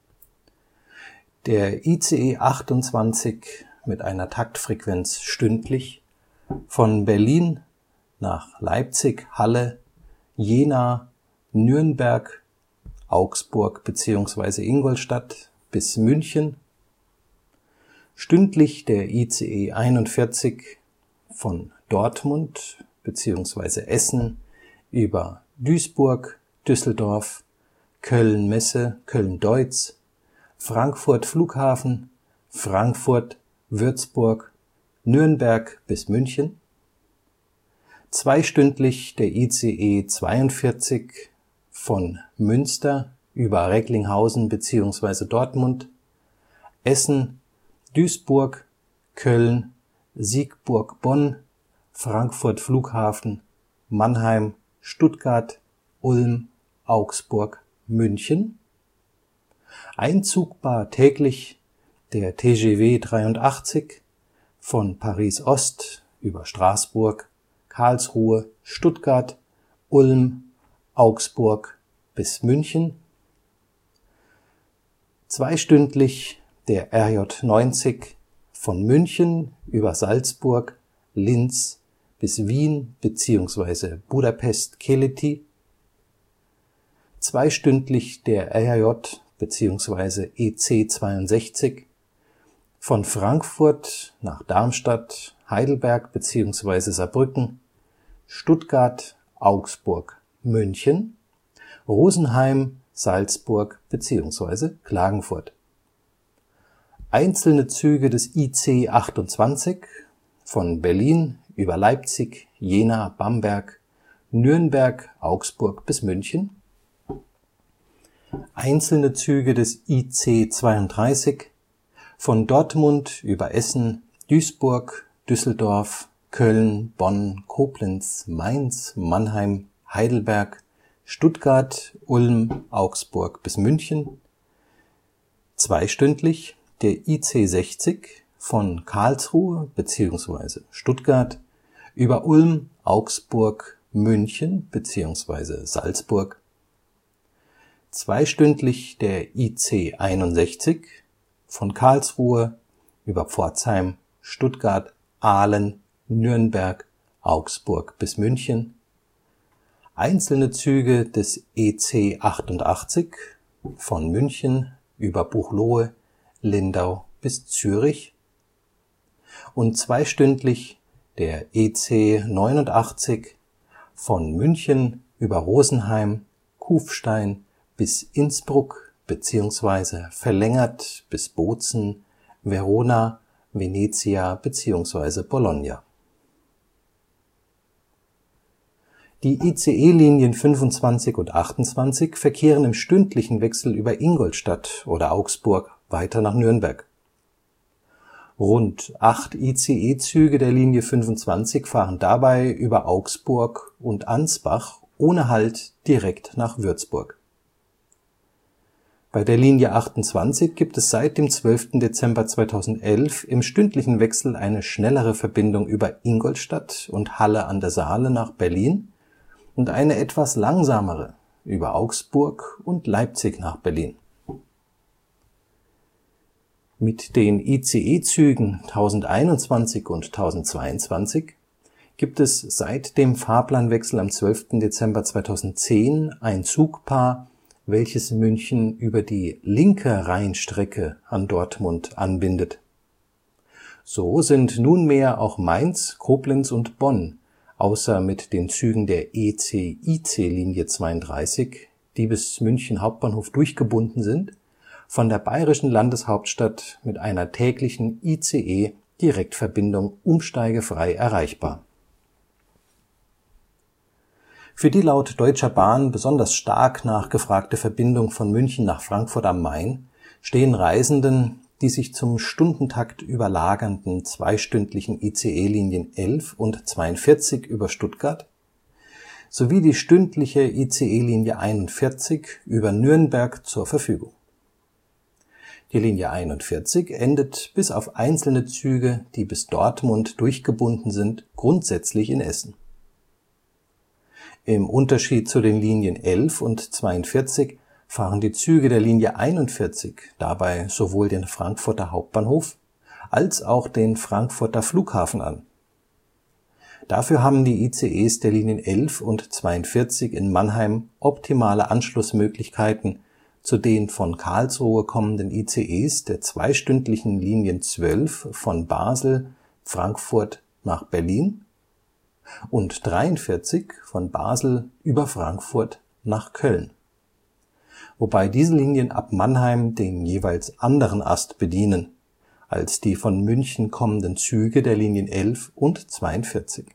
der ICE achtundzwanzig mit einer Taktfrequenz stündlich von Berlin nach Leipzig, Halle, Jena, Nürnberg, Augsburg bzw. Ingolstadt bis München, stündlich der ICE einundvierzig von Dortmund bzw. Essen über Duisburg, Düsseldorf, Köln-Messe, Köln-Deutz, Frankfurt Flughafen, Frankfurt, Würzburg, Nürnberg bis München, zweistündlich der ICE zweiundvierzig von Münster über Recklinghausen bzw. Dortmund, Essen, Duisburg, Köln, Siegburg-Bonn, Frankfurt Flughafen, Mannheim, Stuttgart, Ulm, Augsburg, München, einzugbar täglich der T G V dreiundachtzig von Paris Ost über Straßburg, Karlsruhe, Stuttgart, Ulm, Augsburg bis München, zweistündlich der R J neunzig von München über Salzburg, Linz bis Wien bzw. Budapest-Keleti, zweistündlich der R J bzw. E C zweiundsechzig von Frankfurt nach Darmstadt, Heidelberg bzw. Saarbrücken, Stuttgart, Augsburg, München, Rosenheim, Salzburg bzw. Klagenfurt. Einzelne Züge des I C achtundzwanzig von Berlin über Leipzig, Jena, Bamberg, Nürnberg, Augsburg bis München. Einzelne Züge des I C zweiunddreißig von Dortmund über Essen, Duisburg, Düsseldorf, Köln, Bonn, Koblenz, Mainz, Mannheim, Heidelberg, Stuttgart, Ulm, Augsburg bis München. Zweistündlich der I C sechzig von Karlsruhe bzw. Stuttgart über Ulm, Augsburg, München bzw. Salzburg. Zweistündlich der I C einundsechzig von Karlsruhe über Pforzheim, Stuttgart, Aalen, Nürnberg, Augsburg bis München. Einzelne Züge des E C achtundachtzig von München über Buchloe, Lindau bis Zürich und zweistündlich der E C neunundachtzig von München über Rosenheim, Kufstein bis Innsbruck beziehungsweise verlängert bis Bozen, Verona, Venezia beziehungsweise Bologna. Die ICE-Linien fünfundzwanzig und achtundzwanzig verkehren im stündlichen Wechsel über Ingolstadt oder Augsburg weiter nach Nürnberg. Rund acht ICE-Züge der Linie fünfundzwanzig fahren dabei über Augsburg und Ansbach ohne Halt direkt nach Würzburg. Bei der Linie achtundzwanzig gibt es seit dem zwölften Dezember zweitausendelf im stündlichen Wechsel eine schnellere Verbindung über Ingolstadt und Halle an der Saale nach Berlin und eine etwas langsamere über Augsburg und Leipzig nach Berlin. Mit den ICE-Zügen tausendeinundzwanzig und tausendzweiundzwanzig gibt es seit dem Fahrplanwechsel am zwölften Dezember zweitausendzehn ein Zugpaar, welches München über die linke Rheinstrecke an Dortmund anbindet. So sind nunmehr auch Mainz, Koblenz und Bonn, außer mit den Zügen der E C-I C-Linie zweiunddreißig, die bis München Hauptbahnhof durchgebunden sind, von der bayerischen Landeshauptstadt mit einer täglichen ICE-Direktverbindung umsteigefrei erreichbar. Für die laut Deutscher Bahn besonders stark nachgefragte Verbindung von München nach Frankfurt am Main stehen Reisenden die sich zum Stundentakt überlagernden zweistündlichen ICE-Linien elf und zweiundvierzig über Stuttgart sowie die stündliche ICE-Linie einundvierzig über Nürnberg zur Verfügung. Die Linie einundvierzig endet bis auf einzelne Züge, die bis Dortmund durchgebunden sind, grundsätzlich in Essen. Im Unterschied zu den Linien elf und zweiundvierzig fahren die Züge der Linie einundvierzig dabei sowohl den Frankfurter Hauptbahnhof als auch den Frankfurter Flughafen an. Dafür haben die ICEs der Linien elf und zweiundvierzig in Mannheim optimale Anschlussmöglichkeiten zu den von Karlsruhe kommenden ICEs der zweistündlichen Linien zwölf von Basel, Frankfurt nach Berlin und dreiundvierzig von Basel über Frankfurt nach Köln, wobei diese Linien ab Mannheim den jeweils anderen Ast bedienen als die von München kommenden Züge der Linien elf und zweiundvierzig.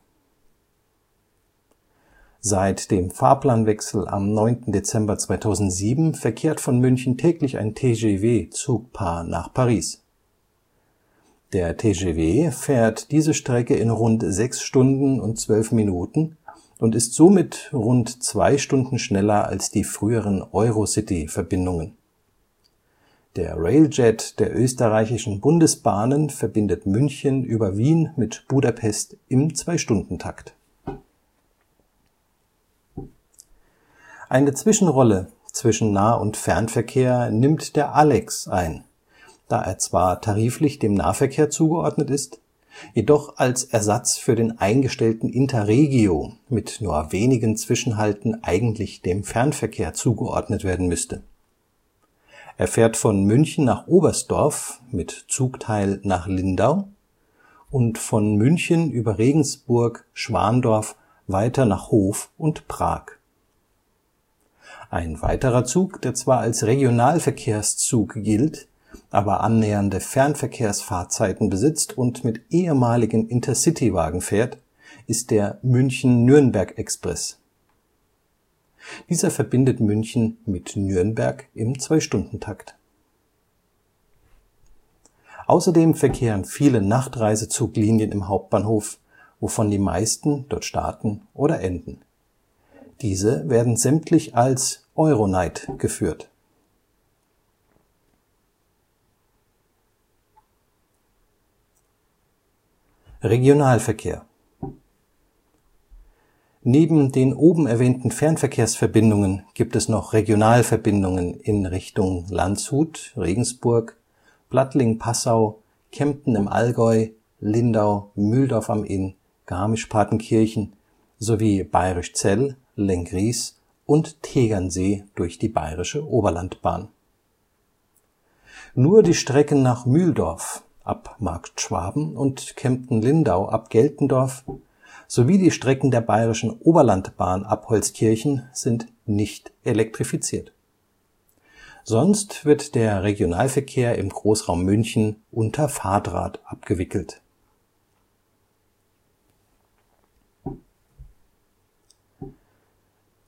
Seit dem Fahrplanwechsel am neunten Dezember zweitausendsieben verkehrt von München täglich ein T G V-Zugpaar nach Paris. Der T G V fährt diese Strecke in rund sechs Stunden und zwölf Minuten und ist somit rund zwei Stunden schneller als die früheren Eurocity-Verbindungen. Der Railjet der österreichischen Bundesbahnen verbindet München über Wien mit Budapest im Zwei-Stunden-Takt. Eine Zwischenrolle zwischen Nah- und Fernverkehr nimmt der Alex ein, da er zwar tariflich dem Nahverkehr zugeordnet ist, jedoch als Ersatz für den eingestellten Interregio mit nur wenigen Zwischenhalten eigentlich dem Fernverkehr zugeordnet werden müsste. Er fährt von München nach Oberstdorf mit Zugteil nach Lindau und von München über Regensburg, Schwandorf weiter nach Hof und Prag. Ein weiterer Zug, der zwar als Regionalverkehrszug gilt, aber annähernde Fernverkehrsfahrzeiten besitzt und mit ehemaligen Intercitywagen fährt, ist der München-Nürnberg-Express. Dieser verbindet München mit Nürnberg im Zwei-Stunden-Takt. Außerdem verkehren viele Nachtreisezuglinien im Hauptbahnhof, wovon die meisten dort starten oder enden. Diese werden sämtlich als Euronight geführt. Regionalverkehr. Neben den oben erwähnten Fernverkehrsverbindungen gibt es noch Regionalverbindungen in Richtung Landshut, Regensburg, Plattling-Passau, Kempten im Allgäu, Lindau, Mühldorf am Inn, Garmisch-Partenkirchen sowie Bayrischzell, Lenggries und Tegernsee durch die Bayerische Oberlandbahn. Nur die Strecken nach Mühldorf ab Marktschwaben und Kempten-Lindau ab Geltendorf sowie die Strecken der Bayerischen Oberlandbahn ab Holzkirchen sind nicht elektrifiziert. Sonst wird der Regionalverkehr im Großraum München unter Fahrdraht abgewickelt.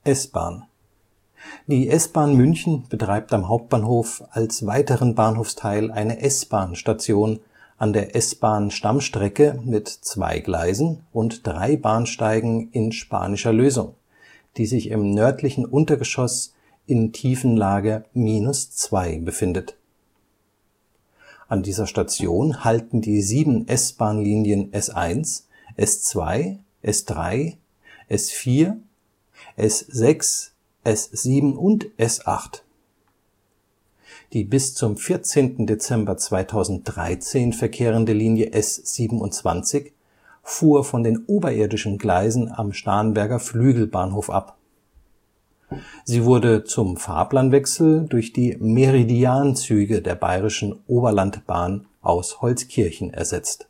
S-Bahn. Die S-Bahn München betreibt am Hauptbahnhof als weiteren Bahnhofsteil eine S-Bahn-Station an der S-Bahn-Stammstrecke mit zwei Gleisen und drei Bahnsteigen in spanischer Lösung, die sich im nördlichen Untergeschoss in Tiefenlage minus zwei befindet. An dieser Station halten die sieben S-Bahn-Linien S eins, S zwei, S drei, S vier, S sechs, S sieben und S acht. Die bis zum vierzehnten Dezember zweitausenddreizehn verkehrende Linie S siebenundzwanzig fuhr von den oberirdischen Gleisen am Starnberger Flügelbahnhof ab. Sie wurde zum Fahrplanwechsel durch die Meridian-Züge der Bayerischen Oberlandbahn aus Holzkirchen ersetzt.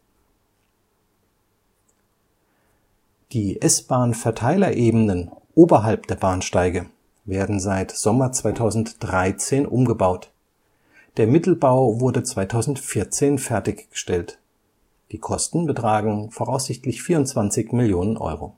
Die S-Bahn-Verteilerebenen oberhalb der Bahnsteige werden seit Sommer zweitausenddreizehn umgebaut. Der Mittelbau wurde zweitausendvierzehn fertiggestellt. Die Kosten betragen voraussichtlich vierundzwanzig Millionen Euro.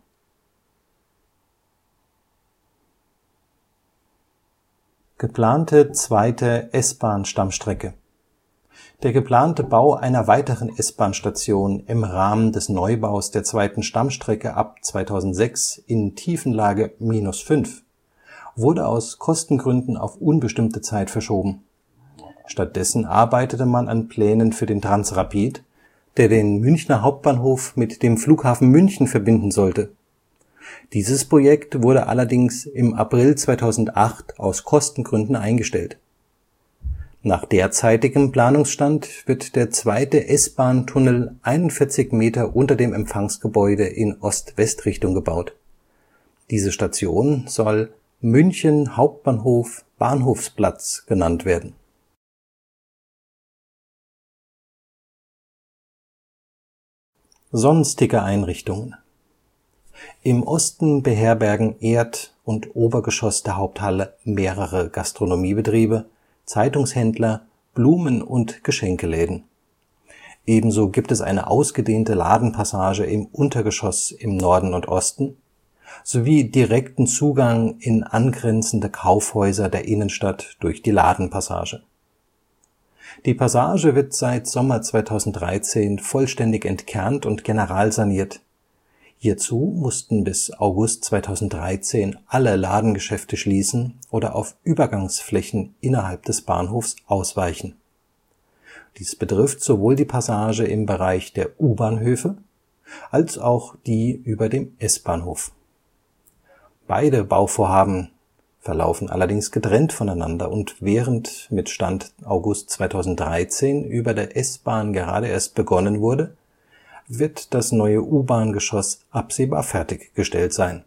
Geplante zweite S-Bahn-Stammstrecke. Der geplante Bau einer weiteren S-Bahn-Station im Rahmen des Neubaus der zweiten Stammstrecke ab zweitausendsechs in Tiefenlage minus fünf wurde aus Kostengründen auf unbestimmte Zeit verschoben. Stattdessen arbeitete man an Plänen für den Transrapid, der den Münchner Hauptbahnhof mit dem Flughafen München verbinden sollte. Dieses Projekt wurde allerdings im April zweitausendacht aus Kostengründen eingestellt. Nach derzeitigem Planungsstand wird der zweite S-Bahn-Tunnel einundvierzig Meter unter dem Empfangsgebäude in Ost-West-Richtung gebaut. Diese Station soll München Hauptbahnhof Bahnhofsplatz genannt werden. Sonstige Einrichtungen. Im Osten beherbergen Erd- und Obergeschoss der Haupthalle mehrere Gastronomiebetriebe, Zeitungshändler, Blumen- und Geschenkeläden. Ebenso gibt es eine ausgedehnte Ladenpassage im Untergeschoss im Norden und Osten sowie direkten Zugang in angrenzende Kaufhäuser der Innenstadt durch die Ladenpassage. Die Passage wird seit Sommer zweitausenddreizehn vollständig entkernt und generalsaniert. Hierzu mussten bis August zweitausenddreizehn alle Ladengeschäfte schließen oder auf Übergangsflächen innerhalb des Bahnhofs ausweichen. Dies betrifft sowohl die Passage im Bereich der U-Bahnhöfe als auch die über dem S-Bahnhof. Beide Bauvorhaben verlaufen allerdings getrennt voneinander und während mit Stand August zweitausenddreizehn über der S-Bahn gerade erst begonnen wurde, wird das neue U-Bahn-Geschoss absehbar fertiggestellt sein.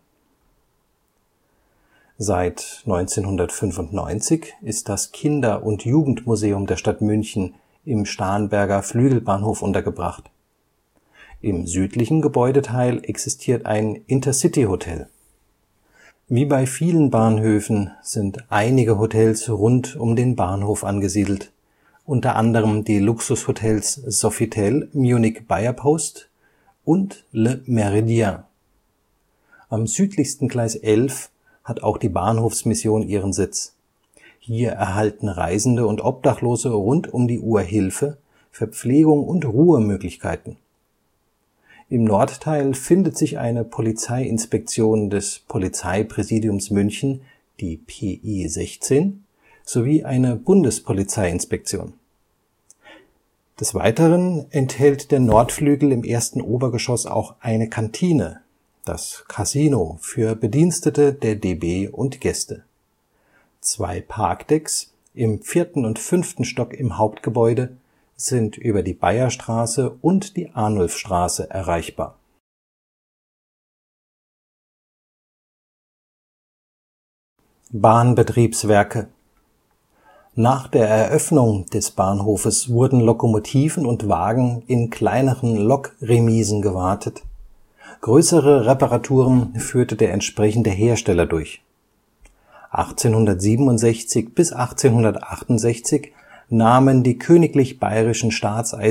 Seit neunzehnhundertfünfundneunzig ist das Kinder- und Jugendmuseum der Stadt München im Starnberger Flügelbahnhof untergebracht. Im südlichen Gebäudeteil existiert ein Intercity-Hotel. Wie bei vielen Bahnhöfen sind einige Hotels rund um den Bahnhof angesiedelt, unter anderem die Luxushotels Sofitel Munich Bayer Post und Le Méridien. Am südlichsten Gleis elf hat auch die Bahnhofsmission ihren Sitz. Hier erhalten Reisende und Obdachlose rund um die Uhr Hilfe, Verpflegung und Ruhemöglichkeiten. Im Nordteil findet sich eine Polizeiinspektion des Polizeipräsidiums München, die P I sechzehn, sowie eine Bundespolizeiinspektion. Des Weiteren enthält der Nordflügel im ersten Obergeschoss auch eine Kantine, das Casino für Bedienstete der D B und Gäste. Zwei Parkdecks im vierten und fünften Stock im Hauptgebäude sind über die Bayerstraße und die Arnulfstraße erreichbar. Bahnbetriebswerke. Nach der Eröffnung des Bahnhofes wurden Lokomotiven und Wagen in kleineren Lokremisen gewartet. Größere Reparaturen führte der entsprechende Hersteller durch. achtzehnhundertsiebenundsechzig bis achtzehnhundertachtundsechzig nahmen die Königlich Bayerischen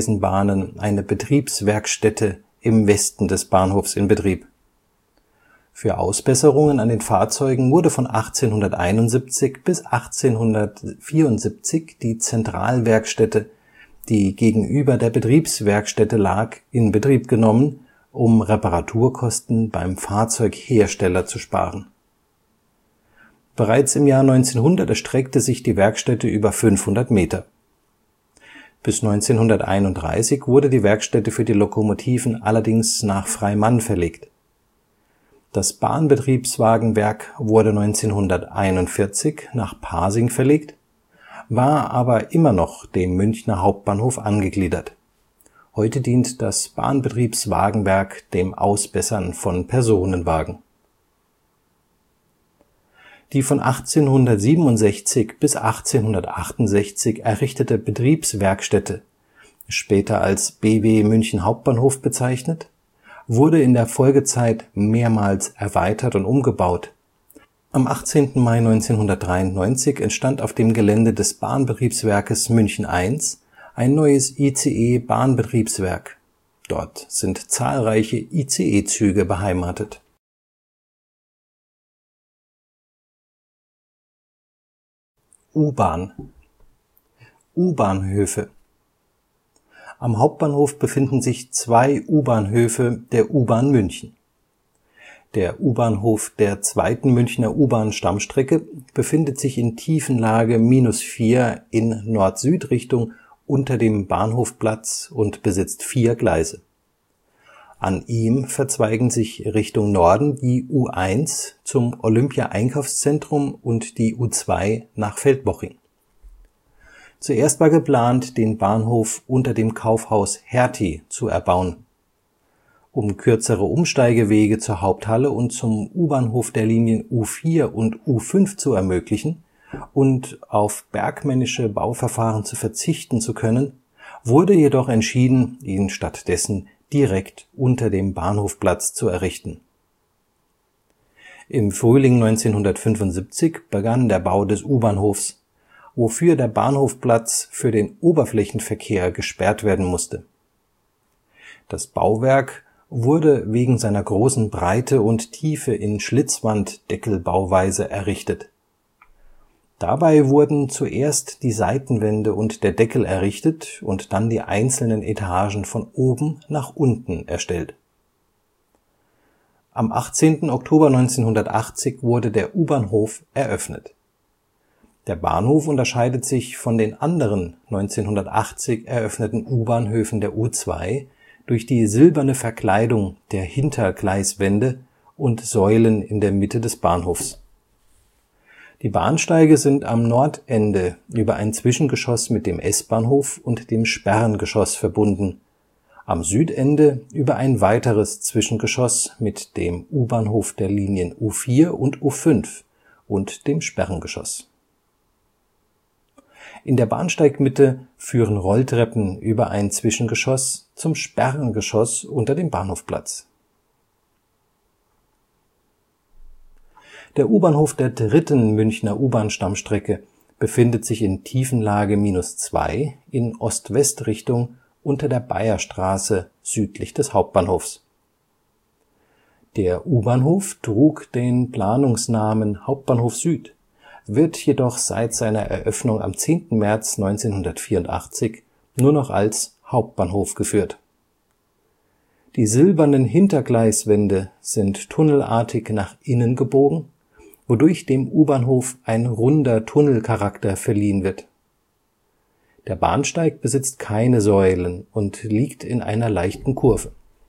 Staatseisenbahnen eine Betriebswerkstätte im Westen des Bahnhofs in Betrieb. Für Ausbesserungen an den Fahrzeugen wurde von achtzehnhunderteinundsiebzig bis achtzehnhundertvierundsiebzig die Zentralwerkstätte, die gegenüber der Betriebswerkstätte lag, in Betrieb genommen, um Reparaturkosten beim Fahrzeughersteller zu sparen. Bereits im Jahr neunzehnhundert erstreckte sich die Werkstätte über fünfhundert Meter. Bis neunzehnhunderteinunddreißig wurde die Werkstätte für die Lokomotiven allerdings nach Freimann verlegt. Das Bahnbetriebswagenwerk wurde neunzehnhunderteinundvierzig nach Pasing verlegt, war aber immer noch dem Münchner Hauptbahnhof angegliedert. Heute dient das Bahnbetriebswagenwerk dem Ausbessern von Personenwagen. Die von achtzehnhundertsiebenundsechzig bis achtzehnhundertachtundsechzig errichtete Betriebswerkstätte, später als B W München Hauptbahnhof bezeichnet, wurde in der Folgezeit mehrmals erweitert und umgebaut. Am achtzehnten Mai neunzehnhundertdreiundneunzig entstand auf dem Gelände des Bahnbetriebswerkes München eins ein neues I C E-Bahnbetriebswerk. Dort sind zahlreiche I C E-Züge beheimatet. U-Bahn. U-Bahnhöfe. Am Hauptbahnhof befinden sich zwei U-Bahnhöfe der U-Bahn München. Der U-Bahnhof der zweiten Münchner U-Bahn-Stammstrecke befindet sich in Tiefenlage minus vier in Nord-Süd-Richtung unter dem Bahnhofplatz und besitzt vier Gleise. An ihm verzweigen sich Richtung Norden die U eins zum Olympia-Einkaufszentrum und die U zwei nach Feldmoching. Zuerst war geplant, den Bahnhof unter dem Kaufhaus Hertie zu erbauen. Um kürzere Umsteigewege zur Haupthalle und zum U-Bahnhof der Linien U vier und U fünf zu ermöglichen und auf bergmännische Bauverfahren zu verzichten zu können, wurde jedoch entschieden, ihn stattdessen direkt unter dem Bahnhofplatz zu errichten. Im Frühling neunzehnhundertfünfundsiebzig begann der Bau des U-Bahnhofs, wofür der Bahnhofplatz für den Oberflächenverkehr gesperrt werden musste. Das Bauwerk wurde wegen seiner großen Breite und Tiefe in Schlitzwanddeckelbauweise errichtet. Dabei wurden zuerst die Seitenwände und der Deckel errichtet und dann die einzelnen Etagen von oben nach unten erstellt. Am achtzehnten Oktober neunzehnhundertachtzig wurde der U-Bahnhof eröffnet. Der Bahnhof unterscheidet sich von den anderen neunzehnhundertachtzig eröffneten U-Bahnhöfen der U zwei durch die silberne Verkleidung der Hintergleiswände und Säulen in der Mitte des Bahnhofs. Die Bahnsteige sind am Nordende über ein Zwischengeschoss mit dem S-Bahnhof und dem Sperrengeschoss verbunden, am Südende über ein weiteres Zwischengeschoss mit dem U-Bahnhof der Linien U vier und U fünf und dem Sperrengeschoss. In der Bahnsteigmitte führen Rolltreppen über ein Zwischengeschoss zum Sperrengeschoss unter dem Bahnhofplatz. Der U-Bahnhof der dritten Münchner U-Bahn-Stammstrecke befindet sich in Tiefenlage minus zwei in Ost-West-Richtung unter der Bayerstraße südlich des Hauptbahnhofs. Der U-Bahnhof trug den Planungsnamen Hauptbahnhof Süd, wird jedoch seit seiner Eröffnung am zehnten März neunzehnhundertvierundachtzig nur noch als Hauptbahnhof geführt. Die silbernen Hintergleiswände sind tunnelartig nach innen gebogen, wodurch dem U-Bahnhof ein runder Tunnelcharakter verliehen wird. Der Bahnsteig besitzt keine Säulen und liegt in einer leichten Kurve.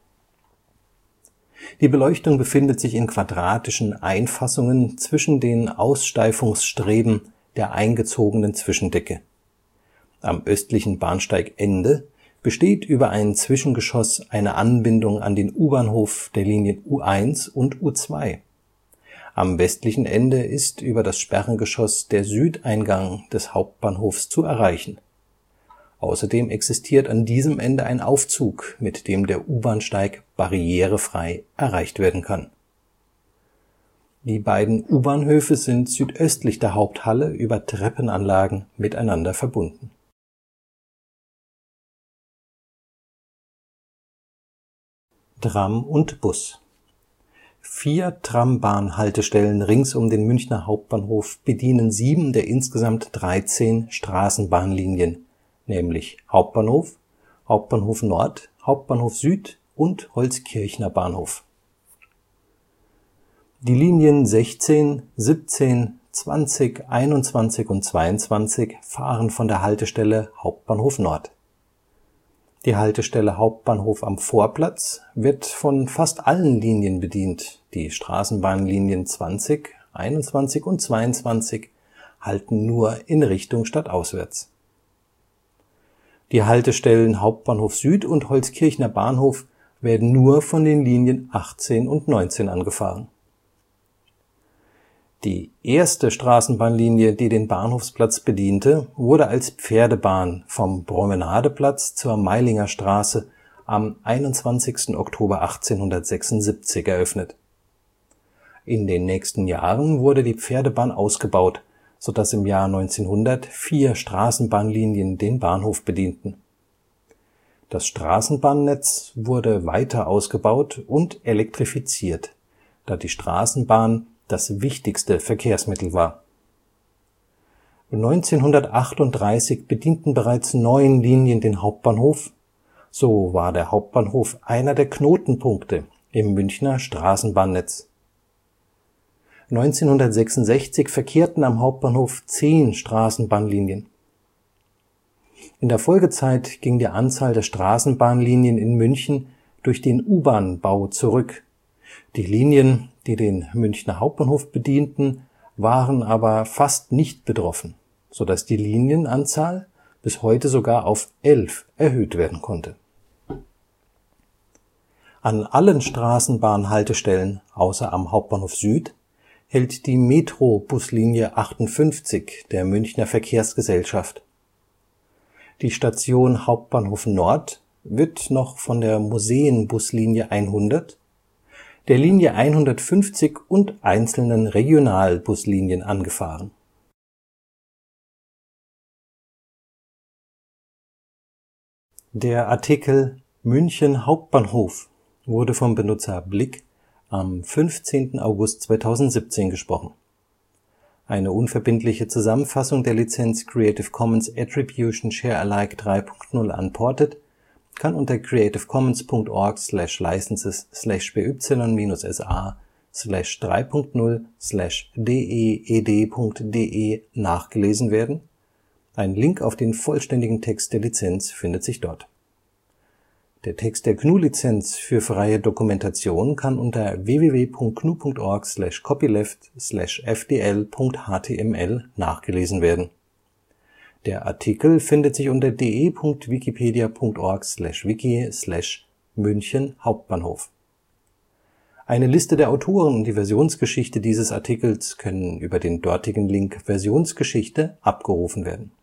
Die Beleuchtung befindet sich in quadratischen Einfassungen zwischen den Aussteifungsstreben der eingezogenen Zwischendecke. Am östlichen Bahnsteigende besteht über ein Zwischengeschoss eine Anbindung an den U-Bahnhof der Linien U eins und U zwei. Am westlichen Ende ist über das Sperrengeschoss der Südeingang des Hauptbahnhofs zu erreichen. Außerdem existiert an diesem Ende ein Aufzug, mit dem der U-Bahnsteig barrierefrei erreicht werden kann. Die beiden U-Bahnhöfe sind südöstlich der Haupthalle über Treppenanlagen miteinander verbunden. Tram und Bus. Vier Trambahnhaltestellen rings um den Münchner Hauptbahnhof bedienen sieben der insgesamt dreizehn Straßenbahnlinien, nämlich Hauptbahnhof, Hauptbahnhof Nord, Hauptbahnhof Süd und Holzkirchner Bahnhof. Die Linien sechzehn, siebzehn, zwanzig, einundzwanzig und zweiundzwanzig fahren von der Haltestelle Hauptbahnhof Nord. Die Haltestelle Hauptbahnhof am Vorplatz wird von fast allen Linien bedient, die Straßenbahnlinien zwanzig, einundzwanzig und zweiundzwanzig halten nur in Richtung stadtauswärts. Die Haltestellen Hauptbahnhof Süd und Holzkirchner Bahnhof werden nur von den Linien achtzehn und neunzehn angefahren. Die erste Straßenbahnlinie, die den Bahnhofsplatz bediente, wurde als Pferdebahn vom Promenadeplatz zur Meilinger Straße am einundzwanzigsten Oktober achtzehnhundertsechsundsiebzig eröffnet. In den nächsten Jahren wurde die Pferdebahn ausgebaut, sodass im Jahr neunzehnhundert vier Straßenbahnlinien den Bahnhof bedienten. Das Straßenbahnnetz wurde weiter ausgebaut und elektrifiziert, da die Straßenbahn das wichtigste Verkehrsmittel war. neunzehnhundertachtunddreißig bedienten bereits neun Linien den Hauptbahnhof, so war der Hauptbahnhof einer der Knotenpunkte im Münchner Straßenbahnnetz. neunzehnhundertsechsundsechzig verkehrten am Hauptbahnhof zehn Straßenbahnlinien. In der Folgezeit ging die Anzahl der Straßenbahnlinien in München durch den U-Bahn-Bau zurück. Die Linien, die den Münchner Hauptbahnhof bedienten, waren aber fast nicht betroffen, sodass die Linienanzahl bis heute sogar auf elf erhöht werden konnte. An allen Straßenbahnhaltestellen außer am Hauptbahnhof Süd hält die Metro-Buslinie achtundfünfzig der Münchner Verkehrsgesellschaft. Die Station Hauptbahnhof Nord wird noch von der Museenbuslinie hundert, der Linie hundertfünfzig und einzelnen Regionalbuslinien angefahren. Der Artikel München Hauptbahnhof wurde vom Benutzer Blick am fünfzehnten August zweitausendsiebzehn gesprochen. Eine unverbindliche Zusammenfassung der Lizenz Creative Commons Attribution Share Alike drei Punkt null Unported kann unter creative commons punkt org slash licenses slash b y minus s a slash drei Punkt null slash d e e d Punkt d e nachgelesen werden. Ein Link auf den vollständigen Text der Lizenz findet sich dort. Der Text der G N U-Lizenz für freie Dokumentation kann unter w w w Punkt g n u Punkt org slash copyleft slash f d l Punkt h t m l nachgelesen werden. Der Artikel findet sich unter d e Punkt wikipedia Punkt org slash wiki slash München Hauptbahnhof. Eine Liste der Autoren und die Versionsgeschichte dieses Artikels können über den dortigen Link Versionsgeschichte abgerufen werden